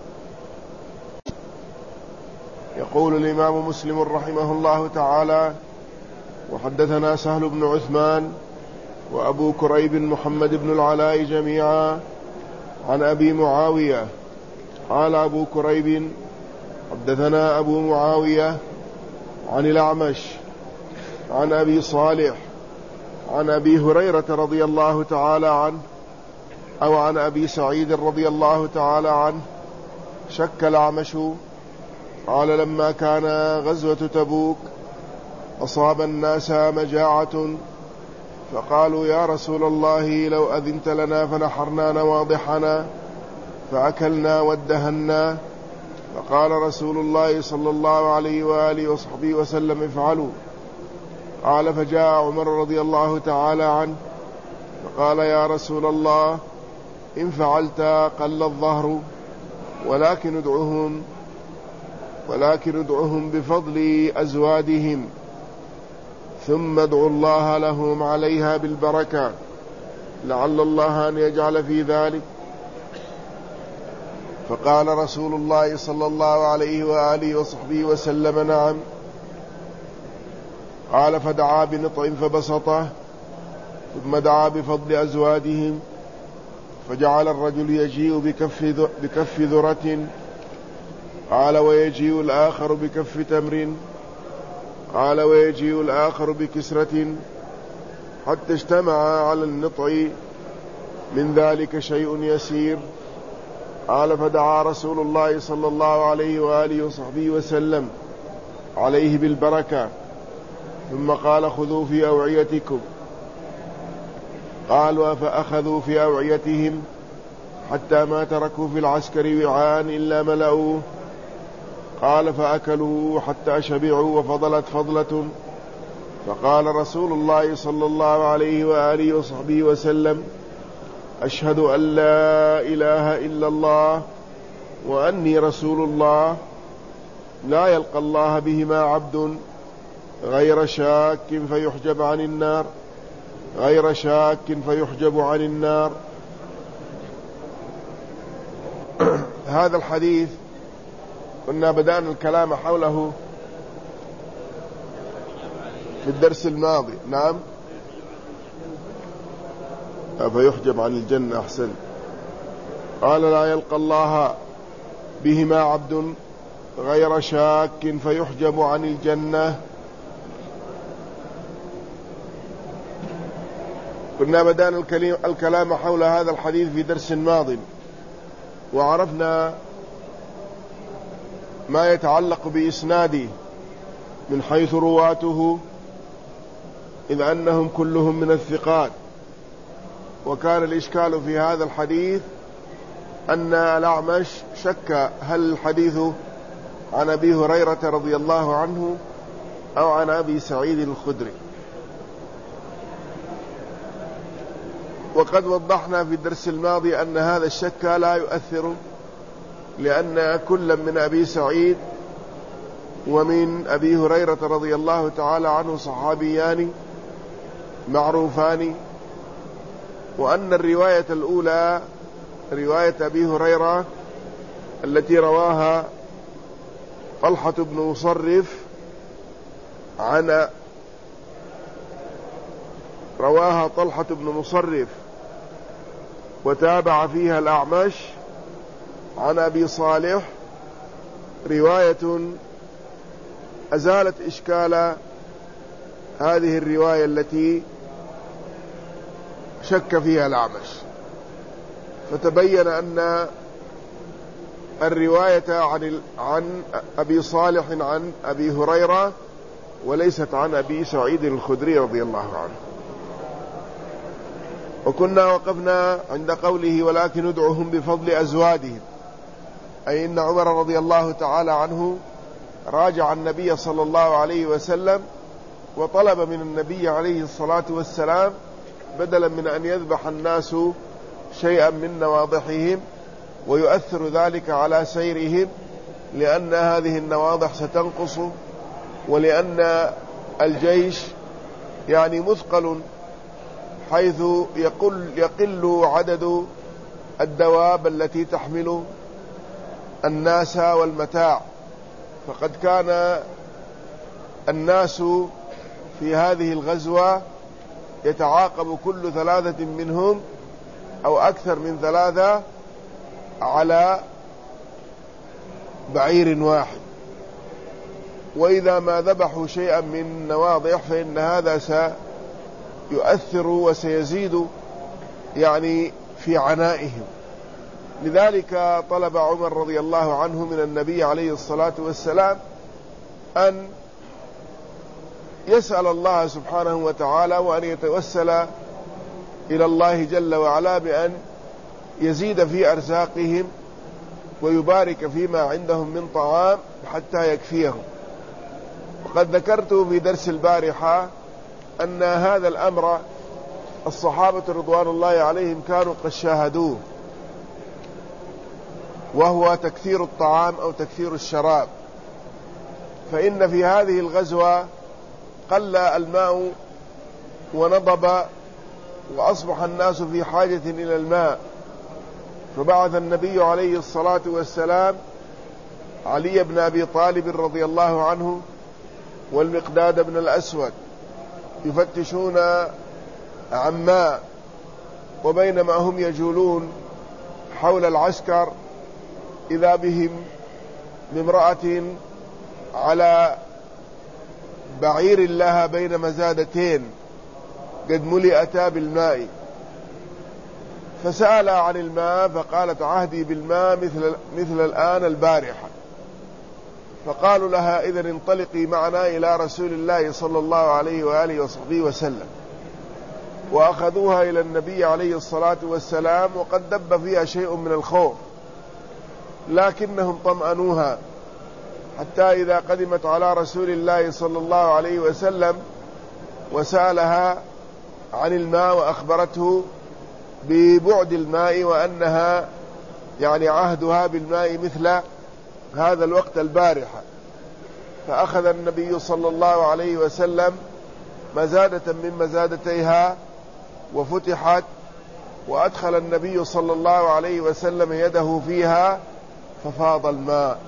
يقول الإمام مسلم رحمه الله تعالى: وحدثنا سهل بن عثمان وأبو كريب محمد بن العلاء جميعا عن أبي معاوية. قال أبو كريب: حدثنا أبو معاوية عن الأعمش عن أبي صالح عن أبي هريرة رضي الله تعالى عنه، أو عن أبي سعيد رضي الله تعالى عنه. شك الأعمش قال: لما كان غزوة تبوك أصاب الناس مجاعة فقالوا: يا رسول الله لو أذنت لنا فنحرنا نواضحنا فأكلنا وادهنا. فقال رسول الله صلى الله عليه وآله وصحبه وسلم: افعلوا. قال: فجاء عمر رضي الله تعالى عنه فقال: يا رسول الله إن فعلت قل الظهر، ولكن ادعهم ولكن ادعهم بفضل أزوادهم، ثم ادعوا الله لهم عليها بالبركة، لعل الله أن يجعل في ذلك. فقال رسول الله صلى الله عليه وآله وصحبه وسلم: نعم. قال: فدعا بنطع فبسطه، ثم دعا بفضل أزوادهم، فجعل الرجل يجيء بكف, بكف ذرة، قال: ويجيء الآخر بكف تمر، قال: ويجيء الآخر بكسرة حتى اجتمع على النطع من ذلك شيء يسير. قال: فدعا رسول الله صلى الله عليه وآله وصحبه وسلم عليه بالبركة، ثم قال: خذوا في أوعيتكم. قالوا: فأخذوا في أوعيتهم حتى ما تركوا في العسكر وعاء إلا ملأوه. قال: فأكلوا حتى شبعوا وفضلت فضلة. فقال رسول الله صلى الله عليه وآله وصحبه وسلم: أشهد أن لا إله إلا الله وأني رسول الله، لا يلقى الله بهما عبد غير شاك فيحجب عن النار غير شاك فيحجب عن النار. هذا الحديث كنا بدأنا الكلام حوله في الدرس الماضي. نعم، فيحجب عن الجنة. أحسن. قال: لا يلقى الله بهما عبد غير شاك فيحجب عن الجنة. كنا بدأنا الكلام حول هذا الحديث في درس ماض، وعرفنا ما يتعلق بإسناده من حيث رواته، إذ أنهم كلهم من الثقات. وكان الإشكال في هذا الحديث أن الأعمش شك هل الحديث عن أبي هريرة رضي الله عنه أو عن أبي سعيد الخدري. وقد وضحنا في الدرس الماضي أن هذا الشك لا يؤثر، لأن كل من أبي سعيد ومن أبي هريرة رضي الله تعالى عنه صحابيان معروفان، وأن الرواية الأولى رواية أبي هريرة التي رواها طلحة بن مصرف عن رواها طلحة بن مصرف وتابع فيها الأعمش عن أبي صالح، رواية أزالت إشكال هذه الرواية التي شك فيها الأعمش، فتبين أن الرواية عن عن أبي صالح عن أبي هريرة وليست عن أبي سعيد الخدري رضي الله عنه. وكنا وقفنا عند قوله: ولكن ادعهم بفضل أزوادهم، أي إن عمر رضي الله تعالى عنه راجع النبي صلى الله عليه وسلم وطلب من النبي عليه الصلاة والسلام بدلا من أن يذبح الناس شيئا من نواضحهم ويؤثر ذلك على سيرهم، لأن هذه النواضح ستنقص، ولأن الجيش يعني مثقل حيث يقل, يقل عدد الدواب التي تحمل الناس والمتاع. فقد كان الناس في هذه الغزوة يتعاقب كل ثلاثة منهم أو أكثر من ثلاثة على بعير واحد، وإذا ما ذبحوا شيئا من نواضح فإن هذا سيؤثر وسيزيد يعني في عنائهم. لذلك طلب عمر رضي الله عنه من النبي عليه الصلاة والسلام أن يسأل الله سبحانه وتعالى وأن يتوسل إلى الله جل وعلا بأن يزيد في أرزاقهم ويبارك فيما عندهم من طعام حتى يكفيهم. وقد ذكرت في درس البارحة أن هذا الأمر الصحابة رضوان الله عليهم كانوا قد شاهدوه، وهو تكثير الطعام أو تكثير الشراب. فإن في هذه الغزوة قل الماء ونضب وأصبح الناس في حاجة إلى الماء، فبعث النبي عليه الصلاة والسلام علي بن أبي طالب رضي الله عنه والمقداد بن الأسود يفتشون عن ماء، وبينما هم يجولون حول العسكر إذا بهم بامرأة على بعير لها بين مزادتين قد ملئتا بالماء، فسأل عن الماء فقالت عهدي بالماء مثل, مثل الآن البارحة. فقالوا لها إذن انطلقي معنا إلى رسول الله صلى الله عليه وآله وصحبه وسلم. وأخذوها إلى النبي عليه الصلاة والسلام وقد دب فيها شيء من الخوف، لكنهم طمأنوها حتى إذا قدمت على رسول الله صلى الله عليه وسلم وسألها عن الماء وأخبرته ببعد الماء وأنها يعني عهدها بالماء مثل هذا الوقت البارحة، فأخذ النبي صلى الله عليه وسلم مزادة من مزادتيها وفتحت، وأدخل النبي صلى الله عليه وسلم يده فيها ففاض الماء،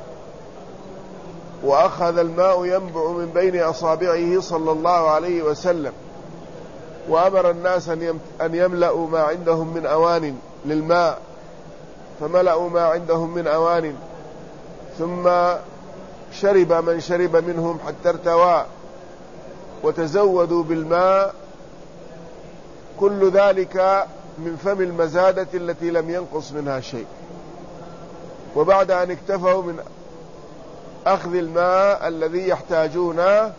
وأخذ الماء ينبع من بين أصابعه صلى الله عليه وسلم، وأمر الناس أن يملأوا ما عندهم من أوان للماء، فملأوا ما عندهم من أوان، ثم شرب من شرب منهم حتى ارتوى وتزودوا بالماء، كل ذلك من فم المزادة التي لم ينقص منها شيء. وبعد أن اكتفوا من أخذ الماء الذي يحتاجونه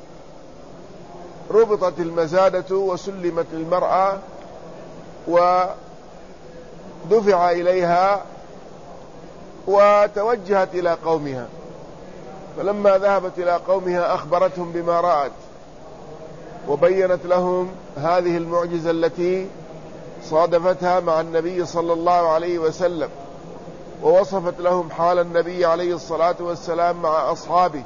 ربطت المزادة وسلمت المرأة ودفع إليها وتوجهت إلى قومها. فلما ذهبت إلى قومها أخبرتهم بما رأت وبينت لهم هذه المعجزة التي صادفتها مع النبي صلى الله عليه وسلم، ووصفت لهم حال النبي عليه الصلاة والسلام مع أصحابه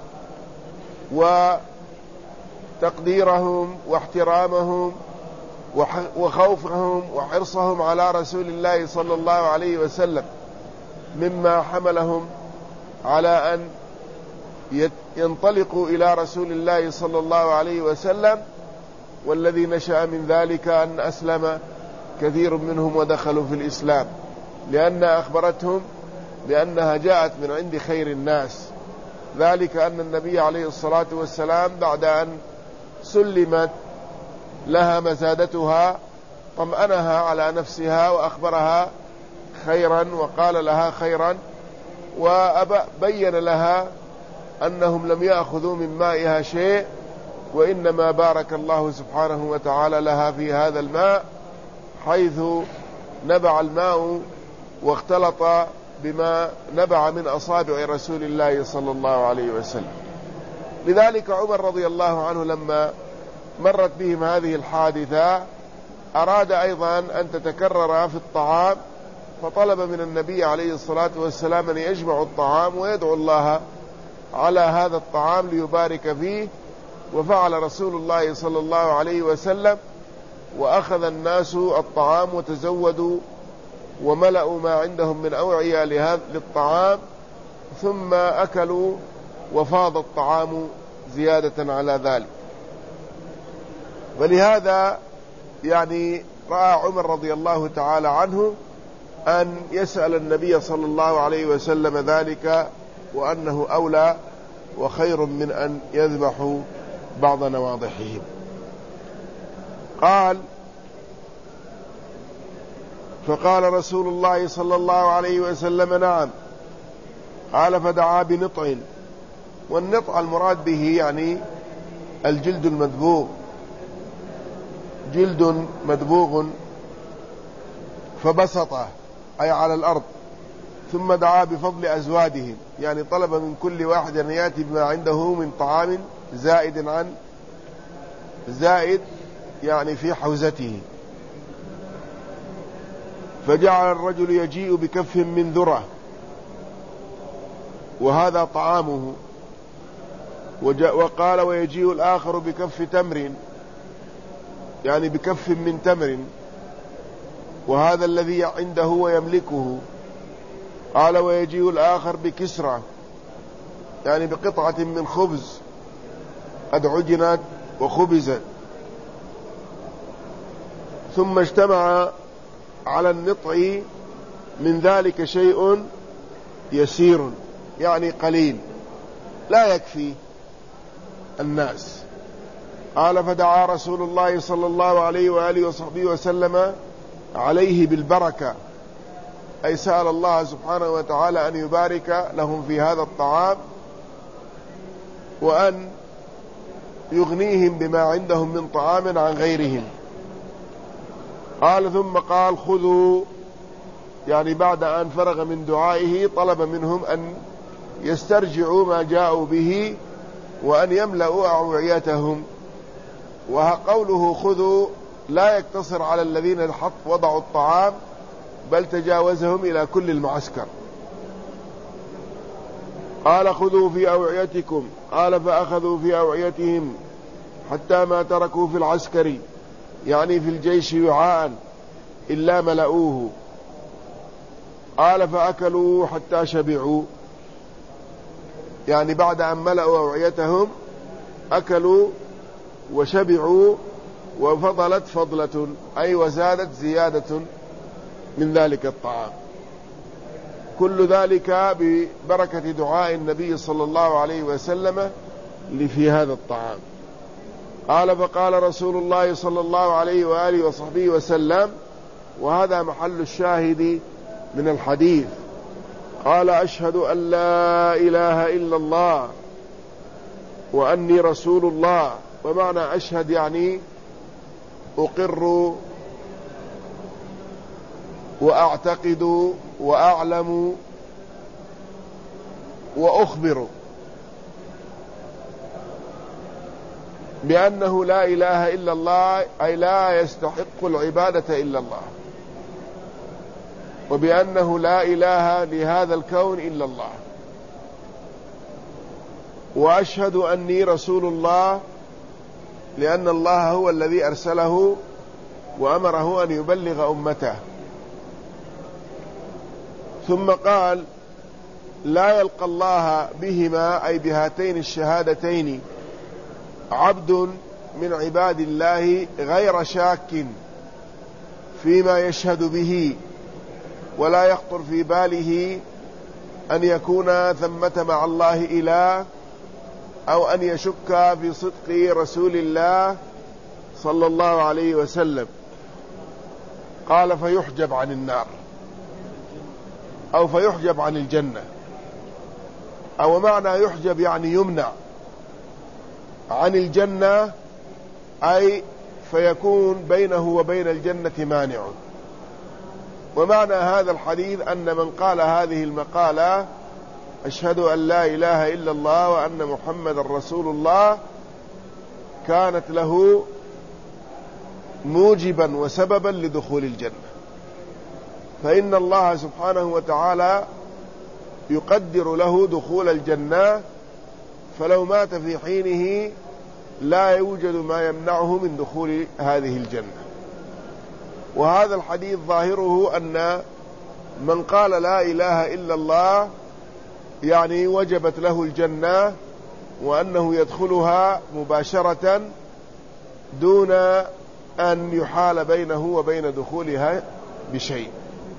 وتقديرهم واحترامهم وخوفهم وحرصهم على رسول الله صلى الله عليه وسلم، مما حملهم على أن ينطلقوا إلى رسول الله صلى الله عليه وسلم. والذي نشأ من ذلك أن أسلم كثير منهم ودخلوا في الإسلام، لأن أخبرتهم بأنها جاءت من عند خير الناس، ذلك أن النبي عليه الصلاة والسلام بعد أن سلمت لها مزادتها طمأنها على نفسها وأخبرها خيرا وقال لها خيرا، وبين لها أنهم لم يأخذوا من مائها شيء، وإنما بارك الله سبحانه وتعالى لها في هذا الماء، حيث نبع الماء واختلط بما نبع من أصابع رسول الله صلى الله عليه وسلم. لذلك عمر رضي الله عنه لما مرت بهم هذه الحادثة أراد أيضا أن تتكرر في الطعام، فطلب من النبي عليه الصلاة والسلام أن يجمع الطعام ويدعو الله على هذا الطعام ليبارك فيه، وفعل رسول الله صلى الله عليه وسلم، وأخذ الناس الطعام وتزودوا وملأوا ما عندهم من أوعية للطعام، ثم أكلوا وفاض الطعام زيادة على ذلك. ولهذا يعني رأى عمر رضي الله تعالى عنه أن يسأل النبي صلى الله عليه وسلم ذلك، وأنه أولى وخير من أن يذبحوا بعض نواضحهم. قال: فقال رسول الله صلى الله عليه وسلم: نعم. قال: فدعا بنطع، والنطع المراد به يعني الجلد المدبوغ، جلد مدبوغ، فبسطه أي على الأرض، ثم دعا بفضل أزوادهم، يعني طلب من كل واحد أن يأتي بما عنده من طعام زائد عن زائد يعني في حوزته. فجعل الرجل يجيء بكف من ذرة وهذا طعامه، وقال: ويجيء الآخر بكف تمر، يعني بكف من تمر، وهذا الذي عنده ويملكه. قال: ويجيء الآخر بكسرة، يعني بقطعة من خبز قد عجنت وخبزت. ثم اجتمع على النطع من ذلك شيء يسير، يعني قليل لا يكفي، الناس. قال فدعا رسول الله صلى الله عليه وآله وصحبه وسلم عليه بالبركة، أي سأل الله سبحانه وتعالى أن يبارك لهم في هذا الطعام وأن يغنيهم بما عندهم من طعام عن غيرهم. قال ثم قال خذوا، يعني بعد أن فرغ من دعائه طلب منهم أن يسترجعوا ما جاءوا به وأن يملأوا أوعيتهم. وقوله خذوا لا يقتصر على الذين الحق وضعوا الطعام، بل تجاوزهم إلى كل المعسكر. قال خذوا في أوعيتكم، قال فأخذوا في أوعيتهم حتى ما تركوا في العسكر، يعني في الجيش وعاء إلا ملأوه. قال فأكلوا حتى شبعوا، يعني بعد أن ملأوا أوعيتهم أكلوا وشبعوا، وفضلت فضلة، أي وزادت زيادة من ذلك الطعام. كل ذلك ببركة دعاء النبي صلى الله عليه وسلم في هذا الطعام. قال فقال رسول الله صلى الله عليه وآله وصحبه وسلم، وهذا محل الشاهد من الحديث، قال أشهد أن لا إله إلا الله وأني رسول الله. ومعنى أشهد يعني أقر وأعتقد وأعلم وأخبر بأنه لا إله إلا الله، أي لا يستحق العبادة إلا الله، وبأنه لا إله لهذا الكون إلا الله. وأشهد أني رسول الله، لأن الله هو الذي أرسله وأمره أن يبلغ أمته. ثم قال لا يلقى الله بهما، أي بهاتين الشهادتين، عبد من عباد الله غير شاك فيما يشهد به، ولا يخطر في باله أن يكون ثمة مع الله إله، أو أن يشك في صدق رسول الله صلى الله عليه وسلم. قال فيحجب عن النار، أو فيحجب عن الجنة، أو معنى يحجب يعني يمنع عن الجنة، أي فيكون بينه وبين الجنة مانع. ومعنى هذا الحديث أن من قال هذه المقالة أشهد أن لا إله إلا الله وأن محمد رسول الله، كانت له موجبا وسببا لدخول الجنة. فإن الله سبحانه وتعالى يقدر له دخول الجنة، فلو مات في حينه لا يوجد ما يمنعه من دخول هذه الجنة. وهذا الحديث ظاهره أن من قال لا إله إلا الله يعني وجبت له الجنة، وأنه يدخلها مباشرة دون أن يحال بينه وبين دخولها بشيء.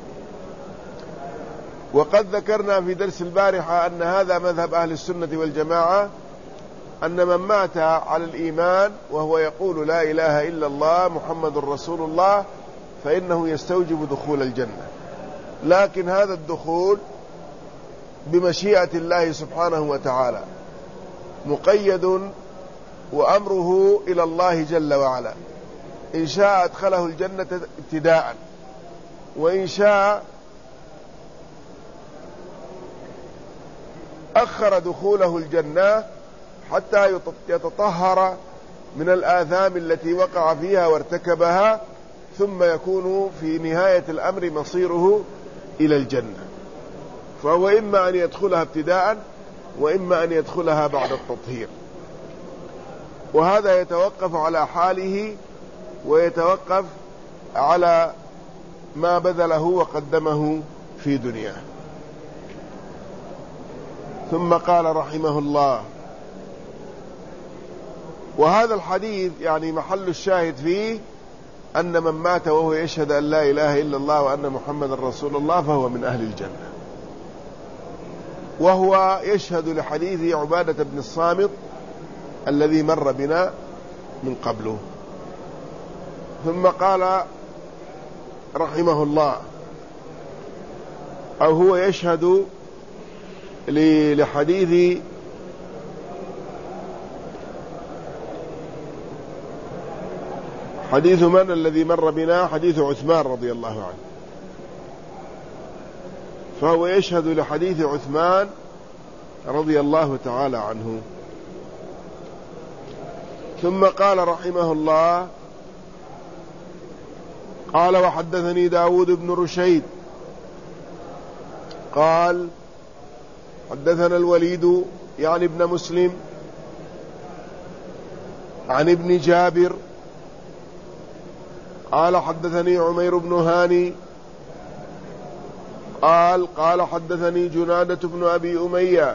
وقد ذكرنا في درس البارحة أن هذا مذهب أهل السنة والجماعة، أن من مات على الإيمان وهو يقول لا إله إلا الله محمد رسول الله فإنه يستوجب دخول الجنة. لكن هذا الدخول بمشيئة الله سبحانه وتعالى مقيد، وأمره إلى الله جل وعلا، إن شاء أدخله الجنة ابتداء، وإن شاء أخر دخوله الجنة حتى يتطهر من الآثام التي وقع فيها وارتكبها، ثم يكون في نهاية الأمر مصيره إلى الجنة. فهو إما أن يدخلها ابتداء، وإما أن يدخلها بعد التطهير. وهذا يتوقف على حاله، ويتوقف على ما بذله وقدمه في دنياه. ثم قال رحمه الله: وهذا الحديث يعني محل الشاهد فيه أن من مات وهو يشهد أن لا إله إلا الله وأن محمد رسول الله فهو من أهل الجنة. وهو يشهد لحديث عبادة بن الصامت الذي مر بنا من قبله. ثم قال رحمه الله: أو هو يشهد لحديث حديث من الذي مر بنا؟ حديث عثمان رضي الله عنه. فهو يشهد لحديث عثمان رضي الله تعالى عنه. ثم قال رحمه الله: قال وحدثني داود بن رشيد قال حدثنا الوليد يعني ابن مسلم عن ابن جابر قال حدثني عمير بن هاني قال قال حدثني جنادة بن أبي أمية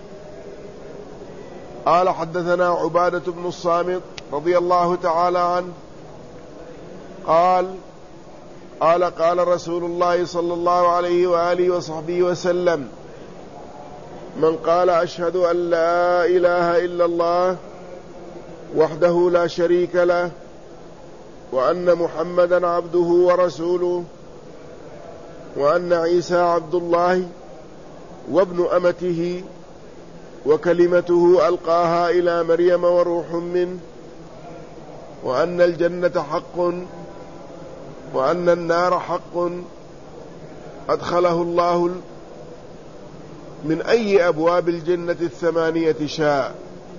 قال حدثنا عبادة بن الصامت رضي الله تعالى عنه قال قال قال رسول الله صلى الله عليه وآله وصحبه وسلم: من قال أشهد أن لا إله إلا الله وحده لا شريك له وأن محمدا عبده ورسوله وأن عيسى عبد الله وابن أمته وكلمته ألقاها إلى مريم وروح منه وأن الجنة حق وأن النار حق أدخله الله من أي أبواب الجنة الثمانية شاء.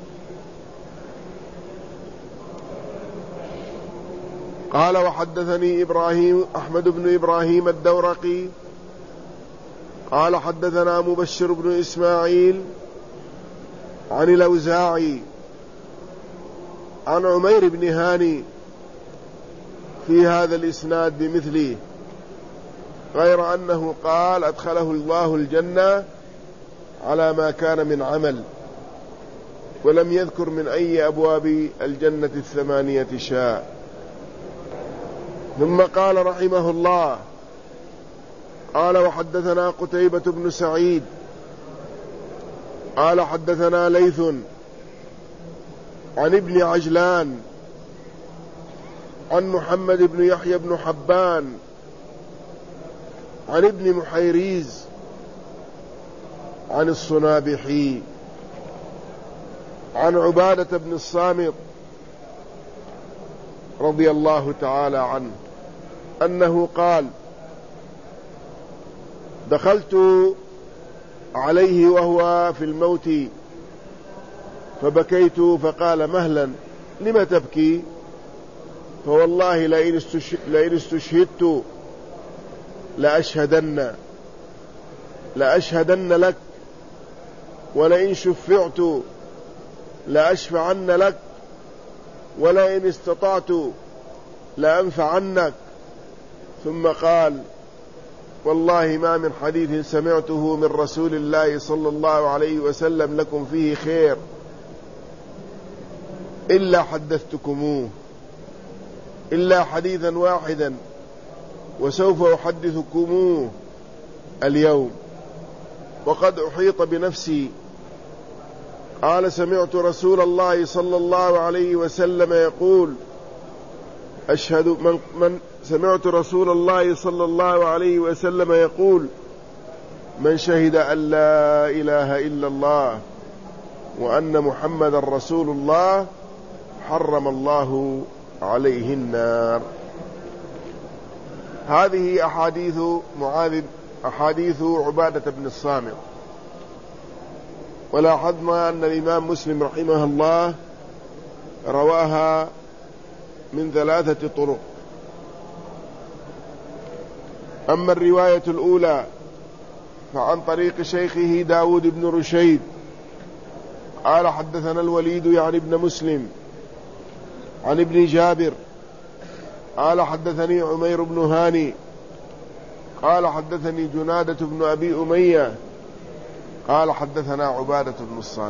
قال وحدثني إبراهيم أحمد بن إبراهيم الدورقي قال حدثنا مبشر بن إسماعيل عن الأوزاعي عن عمير بن هاني في هذا الإسناد بمثله، غير أنه قال أدخله الله الجنة على ما كان من عمل، ولم يذكر من أي أبواب الجنة الثمانية شاء. ثم قال رحمه الله: قال وحدثنا قتيبة بن سعيد قال حدثنا ليث عن ابن عجلان عن محمد بن يحيى بن حبان عن ابن محيريز عن الصنابحي عن عبادة بن الصامت رضي الله تعالى عنه أنه قال: دخلت عليه وهو في الموت فبكيت فقال: مهلا لم تبكي؟ فوالله لئن استشهدت لأشهدن لأشهدن لك، ولئن شفعت لأشفعن لك، ولئن استطعت لأنفعنك. ثم قال: والله ما من حديث سمعته من رسول الله صلى الله عليه وسلم لكم فيه خير إلا حدثتكموه، إلا حديثا واحدا وسوف أحدثكموه اليوم وقد أحيط بنفسي. قال: سمعت رسول الله صلى الله عليه وسلم يقول: أشهد من, من سمعت رسول الله صلى الله عليه وسلم يقول: من شهد أن لا إله إلا الله وأن محمد رسول الله حرم الله عليه النار. هذه أحاديث معاذ أحاديث عبادة بن الصامت. ولاحظنا أن الإمام مسلم رحمه الله رواها من ثلاثة طرق. أما الرواية الأولى فعن طريق شيخه داود بن رشيد قال حدثنا الوليد يعني ابن مسلم عن ابن جابر قال حدثني عمير بن هاني قال حدثني جنادة بن أبي أمية قال حدثنا عبادة بن الصامت.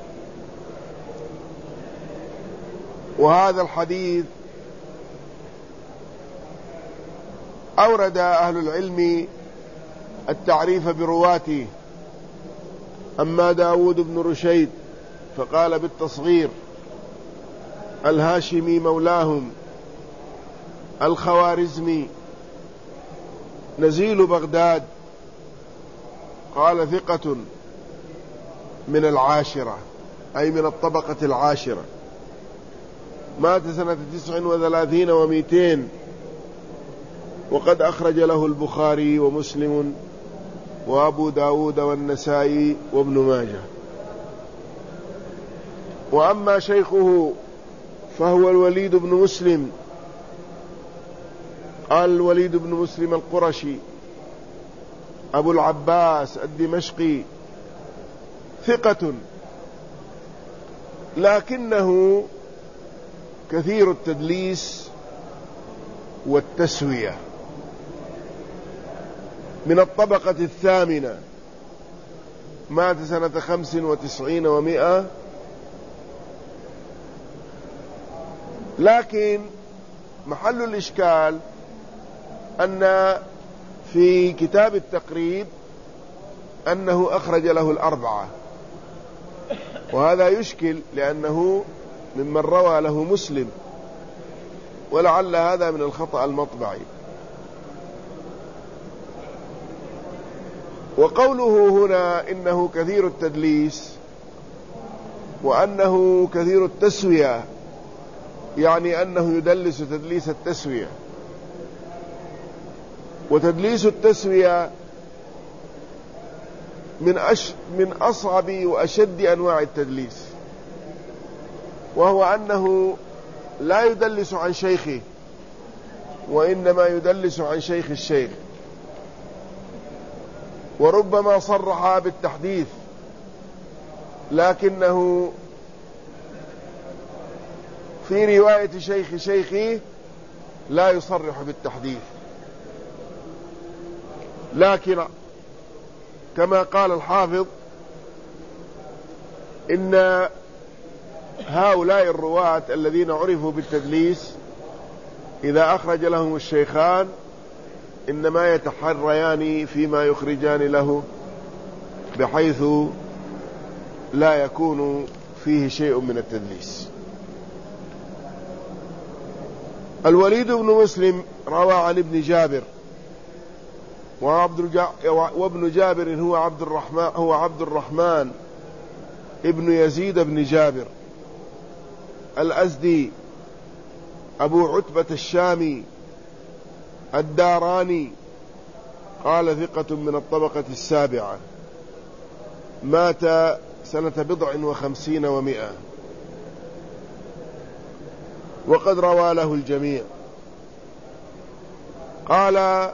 وهذا الحديث أورد أهل العلم التعريف برواته. أما داود بن رشيد فقال بالتصغير الهاشمي مولاهم الخوارزمي نزيل بغداد، قال ثقة من العاشرة أي من الطبقة العاشرة، مات سنة تسع وثلاثين ومئتين، وقد أخرج له البخاري ومسلم وأبو داود والنسائي وابن ماجه. وأما شيخه فهو الوليد بن مسلم، قال الوليد بن مسلم القرشي أبو العباس الدمشقي ثقة، لكنه كثير التدليس والتسوية، من الطبقة الثامنة، مات سنة خمس وتسعين ومئة. لكن محل الإشكال أن في كتاب التقريب أنه أخرج له الأربعة، وهذا يشكل لأنه ممن روى له مسلم، ولعل هذا من الخطأ المطبعي. وقوله هنا إنه كثير التدليس وأنه كثير التسوية، يعني أنه يدلس تدليس التسوية، وتدليس التسوية من أش من أصعب وأشد أنواع التدليس، وهو أنه لا يدلس عن شيخه، وإنما يدلس عن شيخ الشيخ، وربما صرح بالتحديث لكنه في رواية شيخ شيخه لا يصرح بالتحديث. لكن كما قال الحافظ إن هؤلاء الرواة الذين عرفوا بالتدليس إذا أخرج لهم الشيخان إنما يتحريان فيما يخرجان له، بحيث لا يكون فيه شيء من التدليس. الوليد بن مسلم روى عن ابن جابر، وابن جابر هو عبد الرحمن هو عبد الرحمن ابن يزيد بن جابر الأزدي أبو عتبة الشامي الداراني، قال ثقة من الطبقة السابعة، مات سنة بضع وخمسين ومئة، وقد روى له الجميع. قال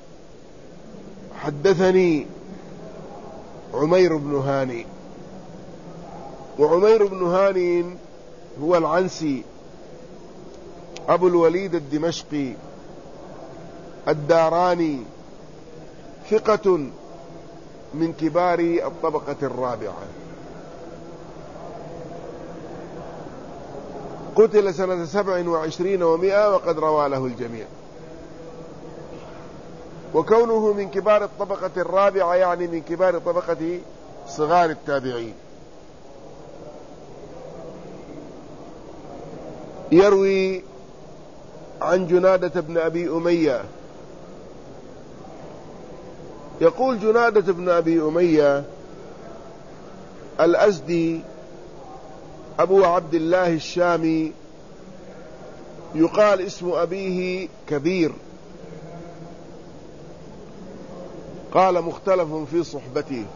حدثني عمير بن هاني، وعمير بن هاني هو العنسي أبو الوليد الدمشقي الداراني، ثقة من كبار الطبقة الرابعة، قتل سنة سبع وعشرين ومئة، وقد روى له الجميع. وكونه من كبار الطبقة الرابعة يعني من كبار طبقة صغار التابعين. يروي عن جنادة بن أبي أمية، يقول جنادة بن أبي أمية الأزدي أبو عبد الله الشامي، يقال اسم أبيه كبير، قال مختلف في صحبته.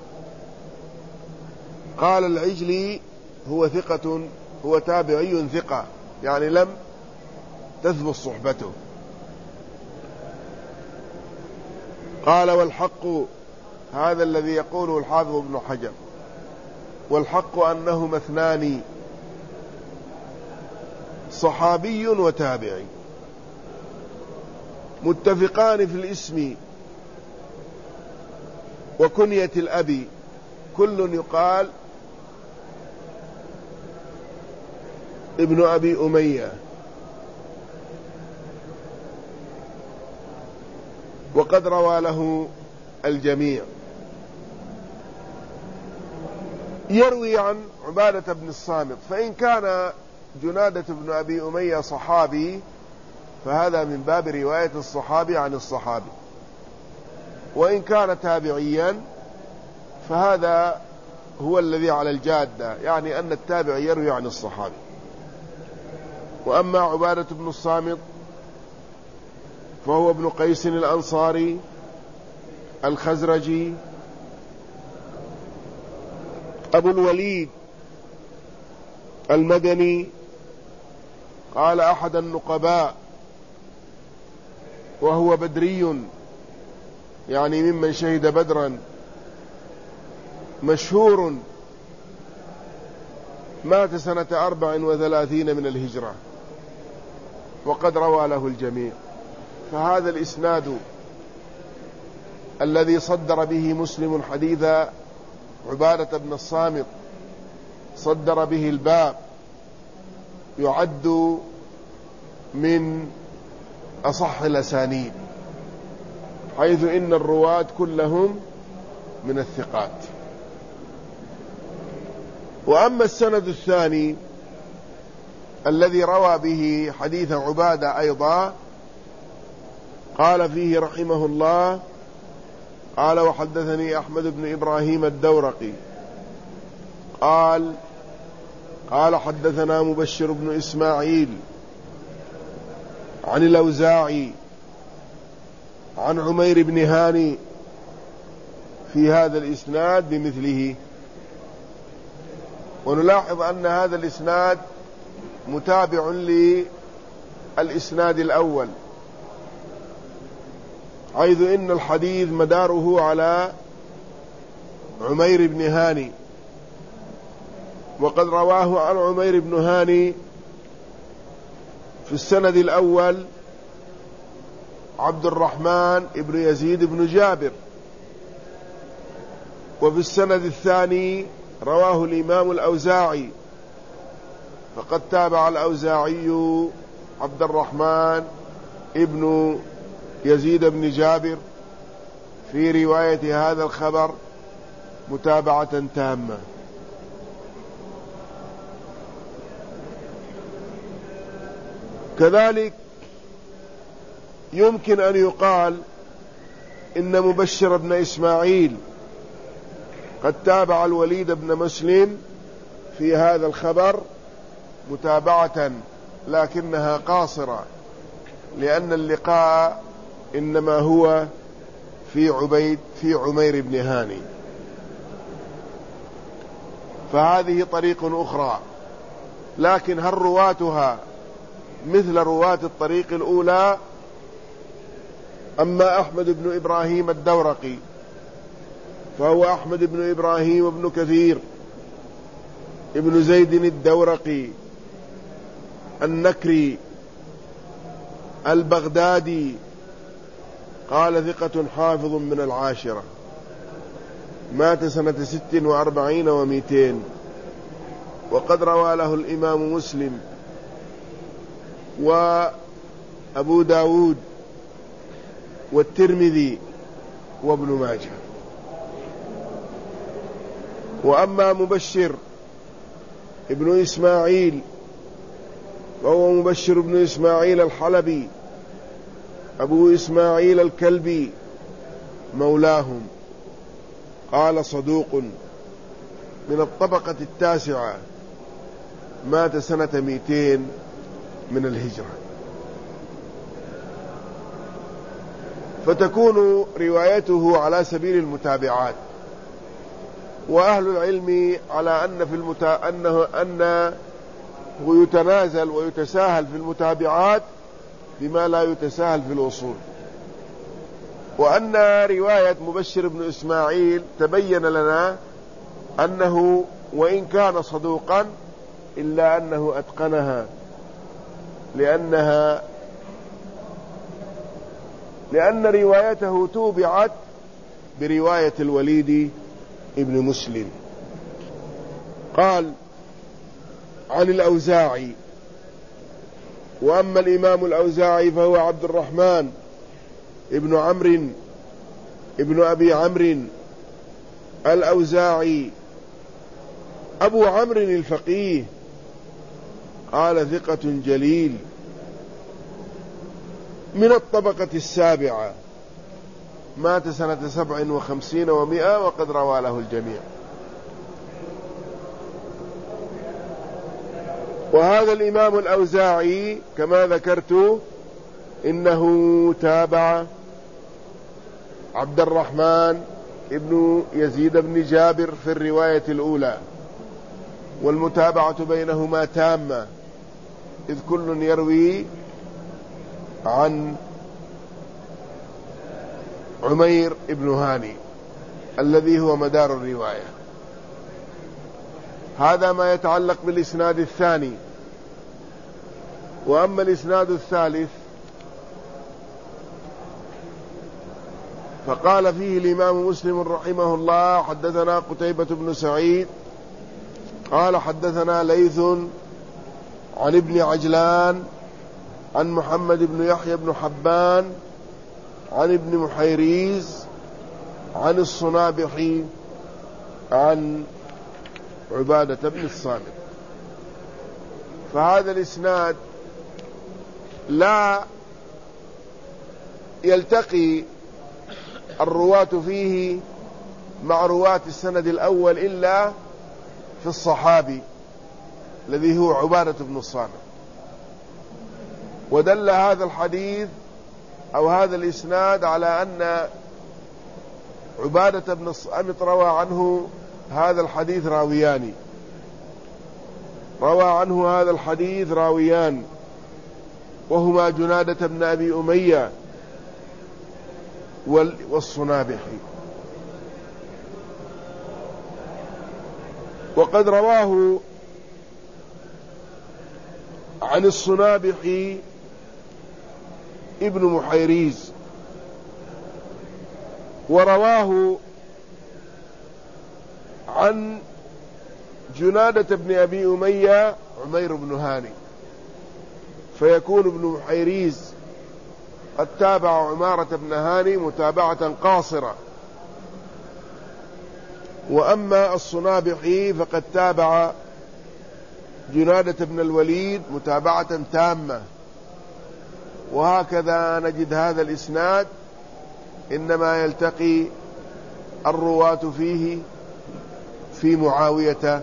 قال العجلي هو ثقة، هو تابعي ثقة، يعني لم تثبت صحبته. قال والحق، هذا الذي يقوله الحافظ ابن حجر، والحق أنهما اثنان، صحابي وتابعي، متفقان في الاسم وكنية الأبي، كل يقال ابن أبي أمية، وقد روى له الجميع. يروي عن عبادة بن الصامت، فإن كان جنادة بن أبي أمية صحابي، فهذا من باب رواية الصحابي عن الصحابي، وإن كان تابعيا فهذا هو الذي على الجادة، يعني أن التابع يروي عن الصحابي. وأما عبادة بن الصامت فهو ابن قيس الأنصاري الخزرجي أبو الوليد المدني، قال أحد النقباء، وهو بدري يعني ممن شهد بدرا، مشهور، مات سنة أربع وثلاثين من الهجرة، وقد روى له الجميع. فهذا الإسناد الذي صدر به مسلم حديث عبادة بن الصامت، صدر به الباب، يعد من أصح الأسانيد، حيث إن الرواة كلهم من الثقات. وأما السند الثاني الذي روى به حديث عبادة أيضا، قال فيه رحمه الله: قال وحدثني أحمد بن إبراهيم الدورقي قال قال حدثنا مبشر بن إسماعيل عن الأوزاعي عن عمير بن هاني في هذا الإسناد بمثله. ونلاحظ أن هذا الإسناد متابع للإسناد الأول، حيث إن الحديث مداره على عمير بن هاني، وقد رواه عن عمير بن هاني في السند الأول عبد الرحمن بن يزيد بن جابر، وفي السند الثاني رواه الإمام الأوزاعي، فقد تابع الأوزاعي عبد الرحمن ابن يزيد بن جابر في رواية هذا الخبر متابعة تامة. كذلك يمكن أن يقال إن مبشر بن إسماعيل قد تابع الوليد بن مسلم في هذا الخبر متابعة، لكنها قاصرة، لأن اللقاء إنما هو في عبيد في عمير بن هاني. فهذه طريق أخرى، لكن هل رواتها مثل رواة الطريق الأولى؟ أما أحمد بن إبراهيم الدورقي فهو أحمد بن إبراهيم بن كثير ابن زيد الدورقي النكري البغدادي، قال ثقة حافظ من العاشرة، مات سنة ست وأربعين ومئتين، وقد روى له الإمام مسلم وأبو داود والترمذي وابن ماجه. وأما مبشر ابن إسماعيل فهو مبشر بن إسماعيل الحلبي أبو إسماعيل الكلبي مولاهم، قال صدوق من الطبقة التاسعة، مات سنة مئتين من الهجرة. فتكون روايته على سبيل المتابعات، وأهل العلم على أن في المتا... أنه أنه يتنازل ويتساهل في المتابعات بما لا يتساهل في الأصول، وأن رواية مبشر بن إسماعيل تبين لنا أنه وإن كان صدوقا إلا أنه أتقنها، لأنها لأن روايته توبعت برواية الوليد ابن مسلم. قال عن الأوزاعي. وأما الإمام الأوزاعي فهو عبد الرحمن ابن عمرو ابن أبي عمرو الأوزاعي أبو عمرو الفقيه قال ثقة جليل من الطبقة السابعة، مات سنة سبع وخمسين ومئة، وقد روى له الجميع. وهذا الإمام الأوزاعي كما ذكرت إنه تابع عبد الرحمن ابن يزيد بن جابر في الرواية الأولى، والمتابعة بينهما تامة، إذ كل يروي عن عمير بن هاني الذي هو مدار الرواية. هذا ما يتعلق بالإسناد الثاني. وأما الإسناد الثالث فقال فيه الإمام مسلم رحمه الله: حدثنا قتيبة بن سعيد قال حدثنا ليث عن ابن عجلان عن محمد بن يحيى بن حبان عن ابن محيريز عن الصنابحي عن عبادة بن الصامت. فهذا الإسناد لا يلتقي الرواة فيه مع رواة السند الأول إلا في الصحابي الذي هو عبادة بن الصامت. ودل هذا الحديث أو هذا الإسناد على أن عبادة بن الصامت روى عنه هذا الحديث راويان روى عنه هذا الحديث راويان وهما جنادة بن أبي أمية والصنابحي. وقد رواه عن الصنابحي ابن محيريز، ورواه عن جنادة بن أبي أمية عمير بن هاني، فيكون ابن محيريز قد تابع عمارة بن هاني متابعة قاصرة، وأما الصنابحي فقد تابع جنادة بن الوليد متابعة تامة. وهكذا نجد هذا الإسناد إنما يلتقي الرواة فيه في معاوية،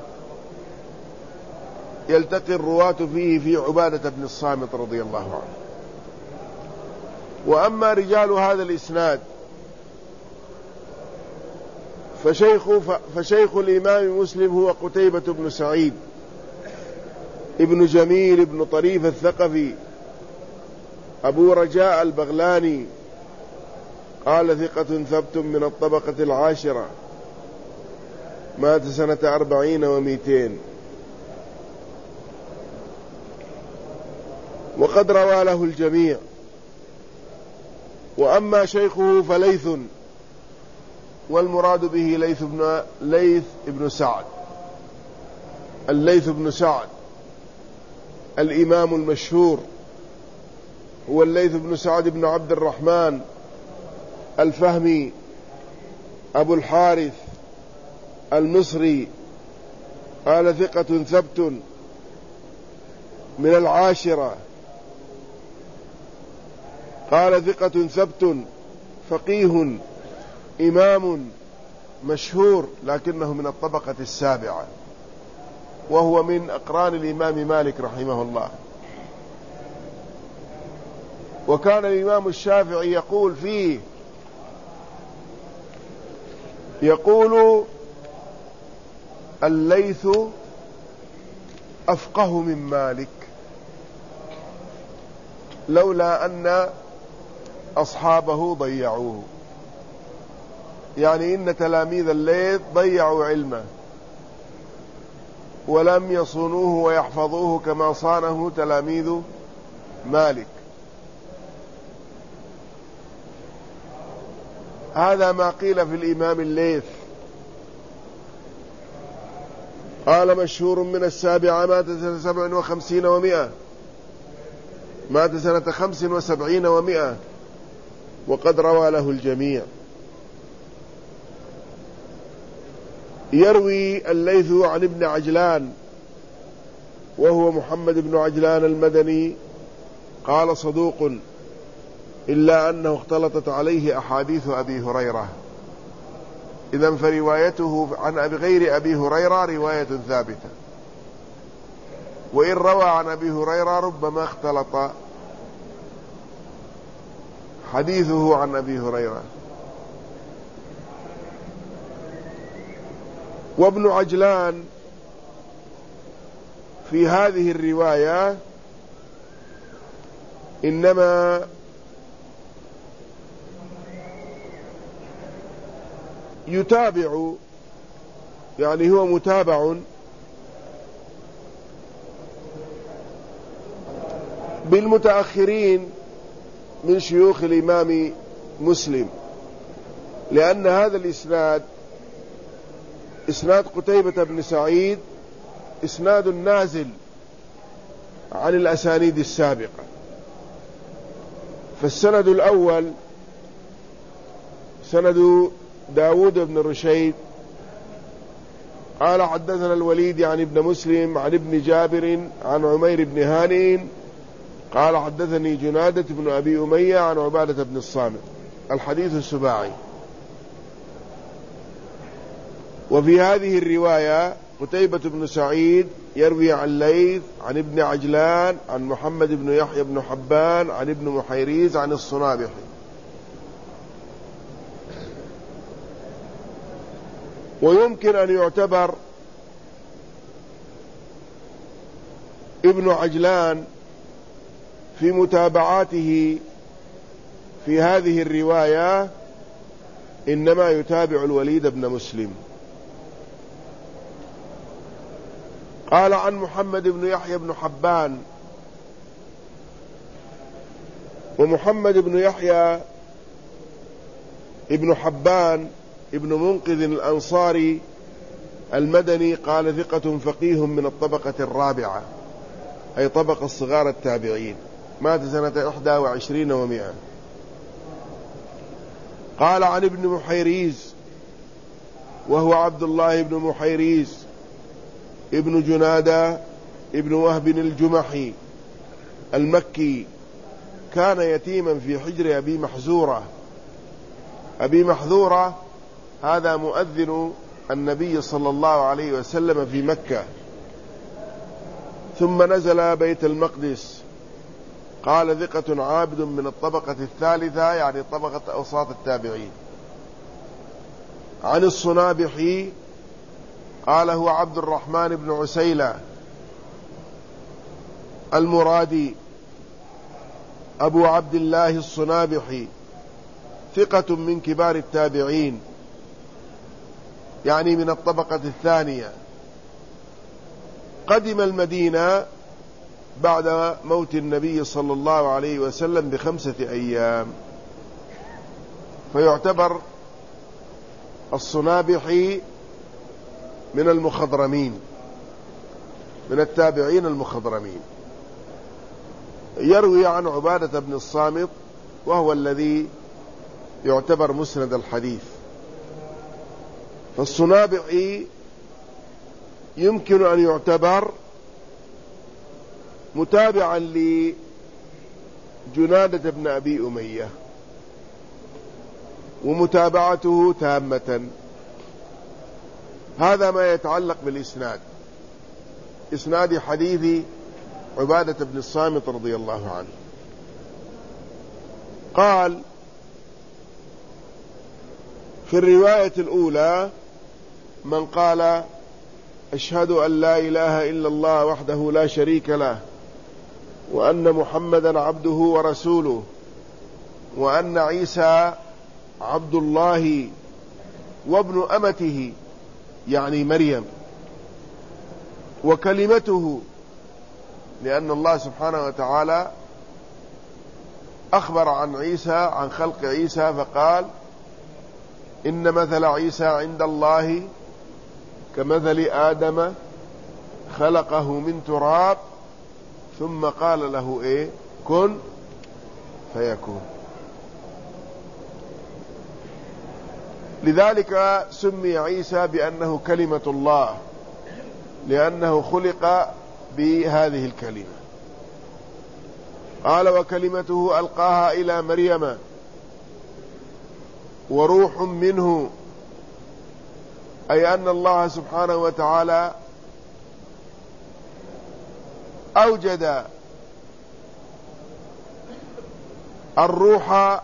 يلتقي الرواة فيه في عبادة بن الصامت رضي الله عنه. وأما رجال هذا الإسناد فشيخ, فشيخ الإمام مسلم هو قتيبة بن سعيد ابن جميل ابن طريف الثقفي أبو رجاء البغلاني، قال ثقة ثبت من الطبقة العاشرة، مات سنة أربعين ومئتين، وقد روى له الجميع. وأما شيخه فليث، والمراد به ليث بن ليث بن سعد الليث بن سعد الإمام المشهور، هو الليث بن سعد بن عبد الرحمن الفهمي أبو الحارث المصري، قال ثقة ثبت من العاشرة، قال ثقة ثبت فقيه إمام مشهور، لكنه من الطبقة السابعة، وهو من أقران الإمام مالك رحمه الله. وكان الإمام الشافعي يقول فيه يقول الليث أفقه من مالك، لولا أن أصحابه ضيعوه، يعني إن تلاميذ الليث ضيعوا علمه ولم يصونوه ويحفظوه كما صانه تلاميذ مالك. هذا ما قيل في الإمام الليث. قال مشهور من السابعة، مات سنة سبع وخمسين ومئة، مات سنة خمس وسبعين ومئة، وقد روى له الجميع. يروي الليث عن ابن عجلان وهو محمد بن عجلان المدني قال صدوق إلا أنه اختلطت عليه أحاديث أبي هريرة. إذن فروايته عن غير أبي هريرة رواية ثابتة، وإن روى عن أبي هريرة ربما اختلط حديثه عن أبي هريرة. وابن عجلان في هذه الرواية إنما يتابع، يعني هو متابع بالمتأخرين من شيوخ الإمام مسلم، لأن هذا الإسناد إسناد قتيبة بن سعيد إسناد نازل عن الأسانيد السابقة. فالسند الأول سند داود بن رشيد قال حدثنا الوليد عن ابن مسلم عن ابن جابر عن عمير بن هانئ قال حدثني جنادة بن أبي أمية عن عبادة بن الصامت. الحديث السباعي. وفي هذه الرواية قتيبة بن سعيد يروي عن ليث عن ابن عجلان عن محمد بن يحيى بن حبان عن ابن محيريز عن الصنابحي. ويمكن أن يعتبر ابن عجلان في متابعاته في هذه الرواية إنما يتابع الوليد بن مسلم. قال عن محمد بن يحيى بن حبان، ومحمد بن يحيى ابن حبان ابن منقذ الأنصاري المدني قال ثقة فقيه من الطبقة الرابعة، أي طبقة الصغار التابعين، مات سنة إحدى وعشرين ومئة. قال عن ابن محيريز وهو عبد الله بن محيريز ابن جنادة ابن وهب الجمحي المكي، كان يتيما في حجر أبي محذورة. أبي محذورة هذا مؤذن النبي صلى الله عليه وسلم في مكة، ثم نزل بيت المقدس. قال ثقة عابد من الطبقة الثالثة، يعني طبقة أوساط التابعين. عن الصنابحي قال هو عبد الرحمن بن عسيلة المرادي أبو عبد الله الصنابحي، ثقة من كبار التابعين، يعني من الطبقة الثانية. قدم المدينة بعد موت النبي صلى الله عليه وسلم بخمسة أيام، فيعتبر الصنابحي من المخضرمين، من التابعين المخضرمين. يروي عن عبادة بن الصامت وهو الذي يعتبر مسند الحديث. فالصنابحي يمكن أن يعتبر متابعا لجنادة بن أبي أمية، ومتابعته تامة. هذا ما يتعلق بالإسناد، إسناد حديث عبادة بن الصامت رضي الله عنه. قال في الرواية الأولى: من قال أشهد أن لا إله إلا الله وحده لا شريك له، وأن محمدا عبده ورسوله، وأن عيسى عبد الله وابن أمته، يعني مريم، وكلمته، لأن الله سبحانه وتعالى أخبر عن عيسى، عن خلق عيسى، فقال: إن مثل عيسى عند الله كمثل آدم خلقه من تراب ثم قال له إيه؟ كن فيكون. لذلك سمي عيسى بأنه كلمة الله، لأنه خلق بهذه الكلمة. قال وكلمته ألقاها إلى مريم وروح منه، أي أن الله سبحانه وتعالى أوجد الروح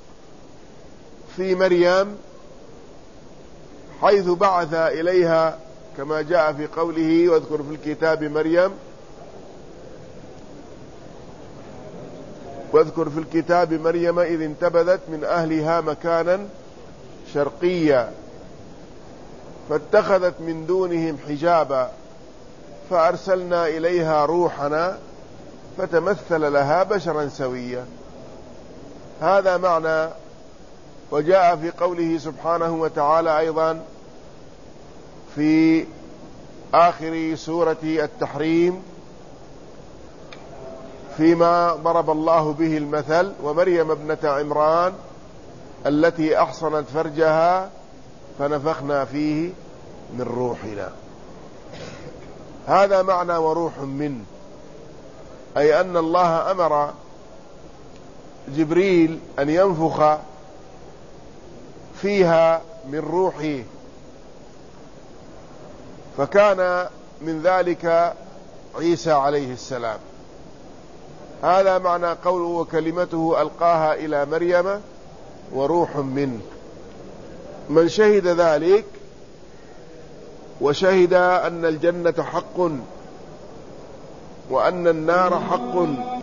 في مريم حيث بعث إليها كما جاء في قوله واذكر في الكتاب مريم واذكر في الكتاب مريم إذ انتبذت من أهلها مكانا شرقيا فاتخذت من دونهم حجابا فأرسلنا إليها روحنا فتمثل لها بشرا سويا. هذا معنى. وجاء في قوله سبحانه وتعالى أيضا في آخر سورة التحريم فيما ضرب الله به المثل ومريم ابنة عمران التي أحصنت فرجها فنفخنا فيه من روحنا. هذا معنى وروح منه، أي أن الله أمر جبريل أن ينفخ فيها من روحه، فكان من ذلك عيسى عليه السلام. هذا معنى قوله وكلمته ألقاها إلى مريم وروح منه. من شهد ذلك وشهد أن الجنة حق وأن النار حق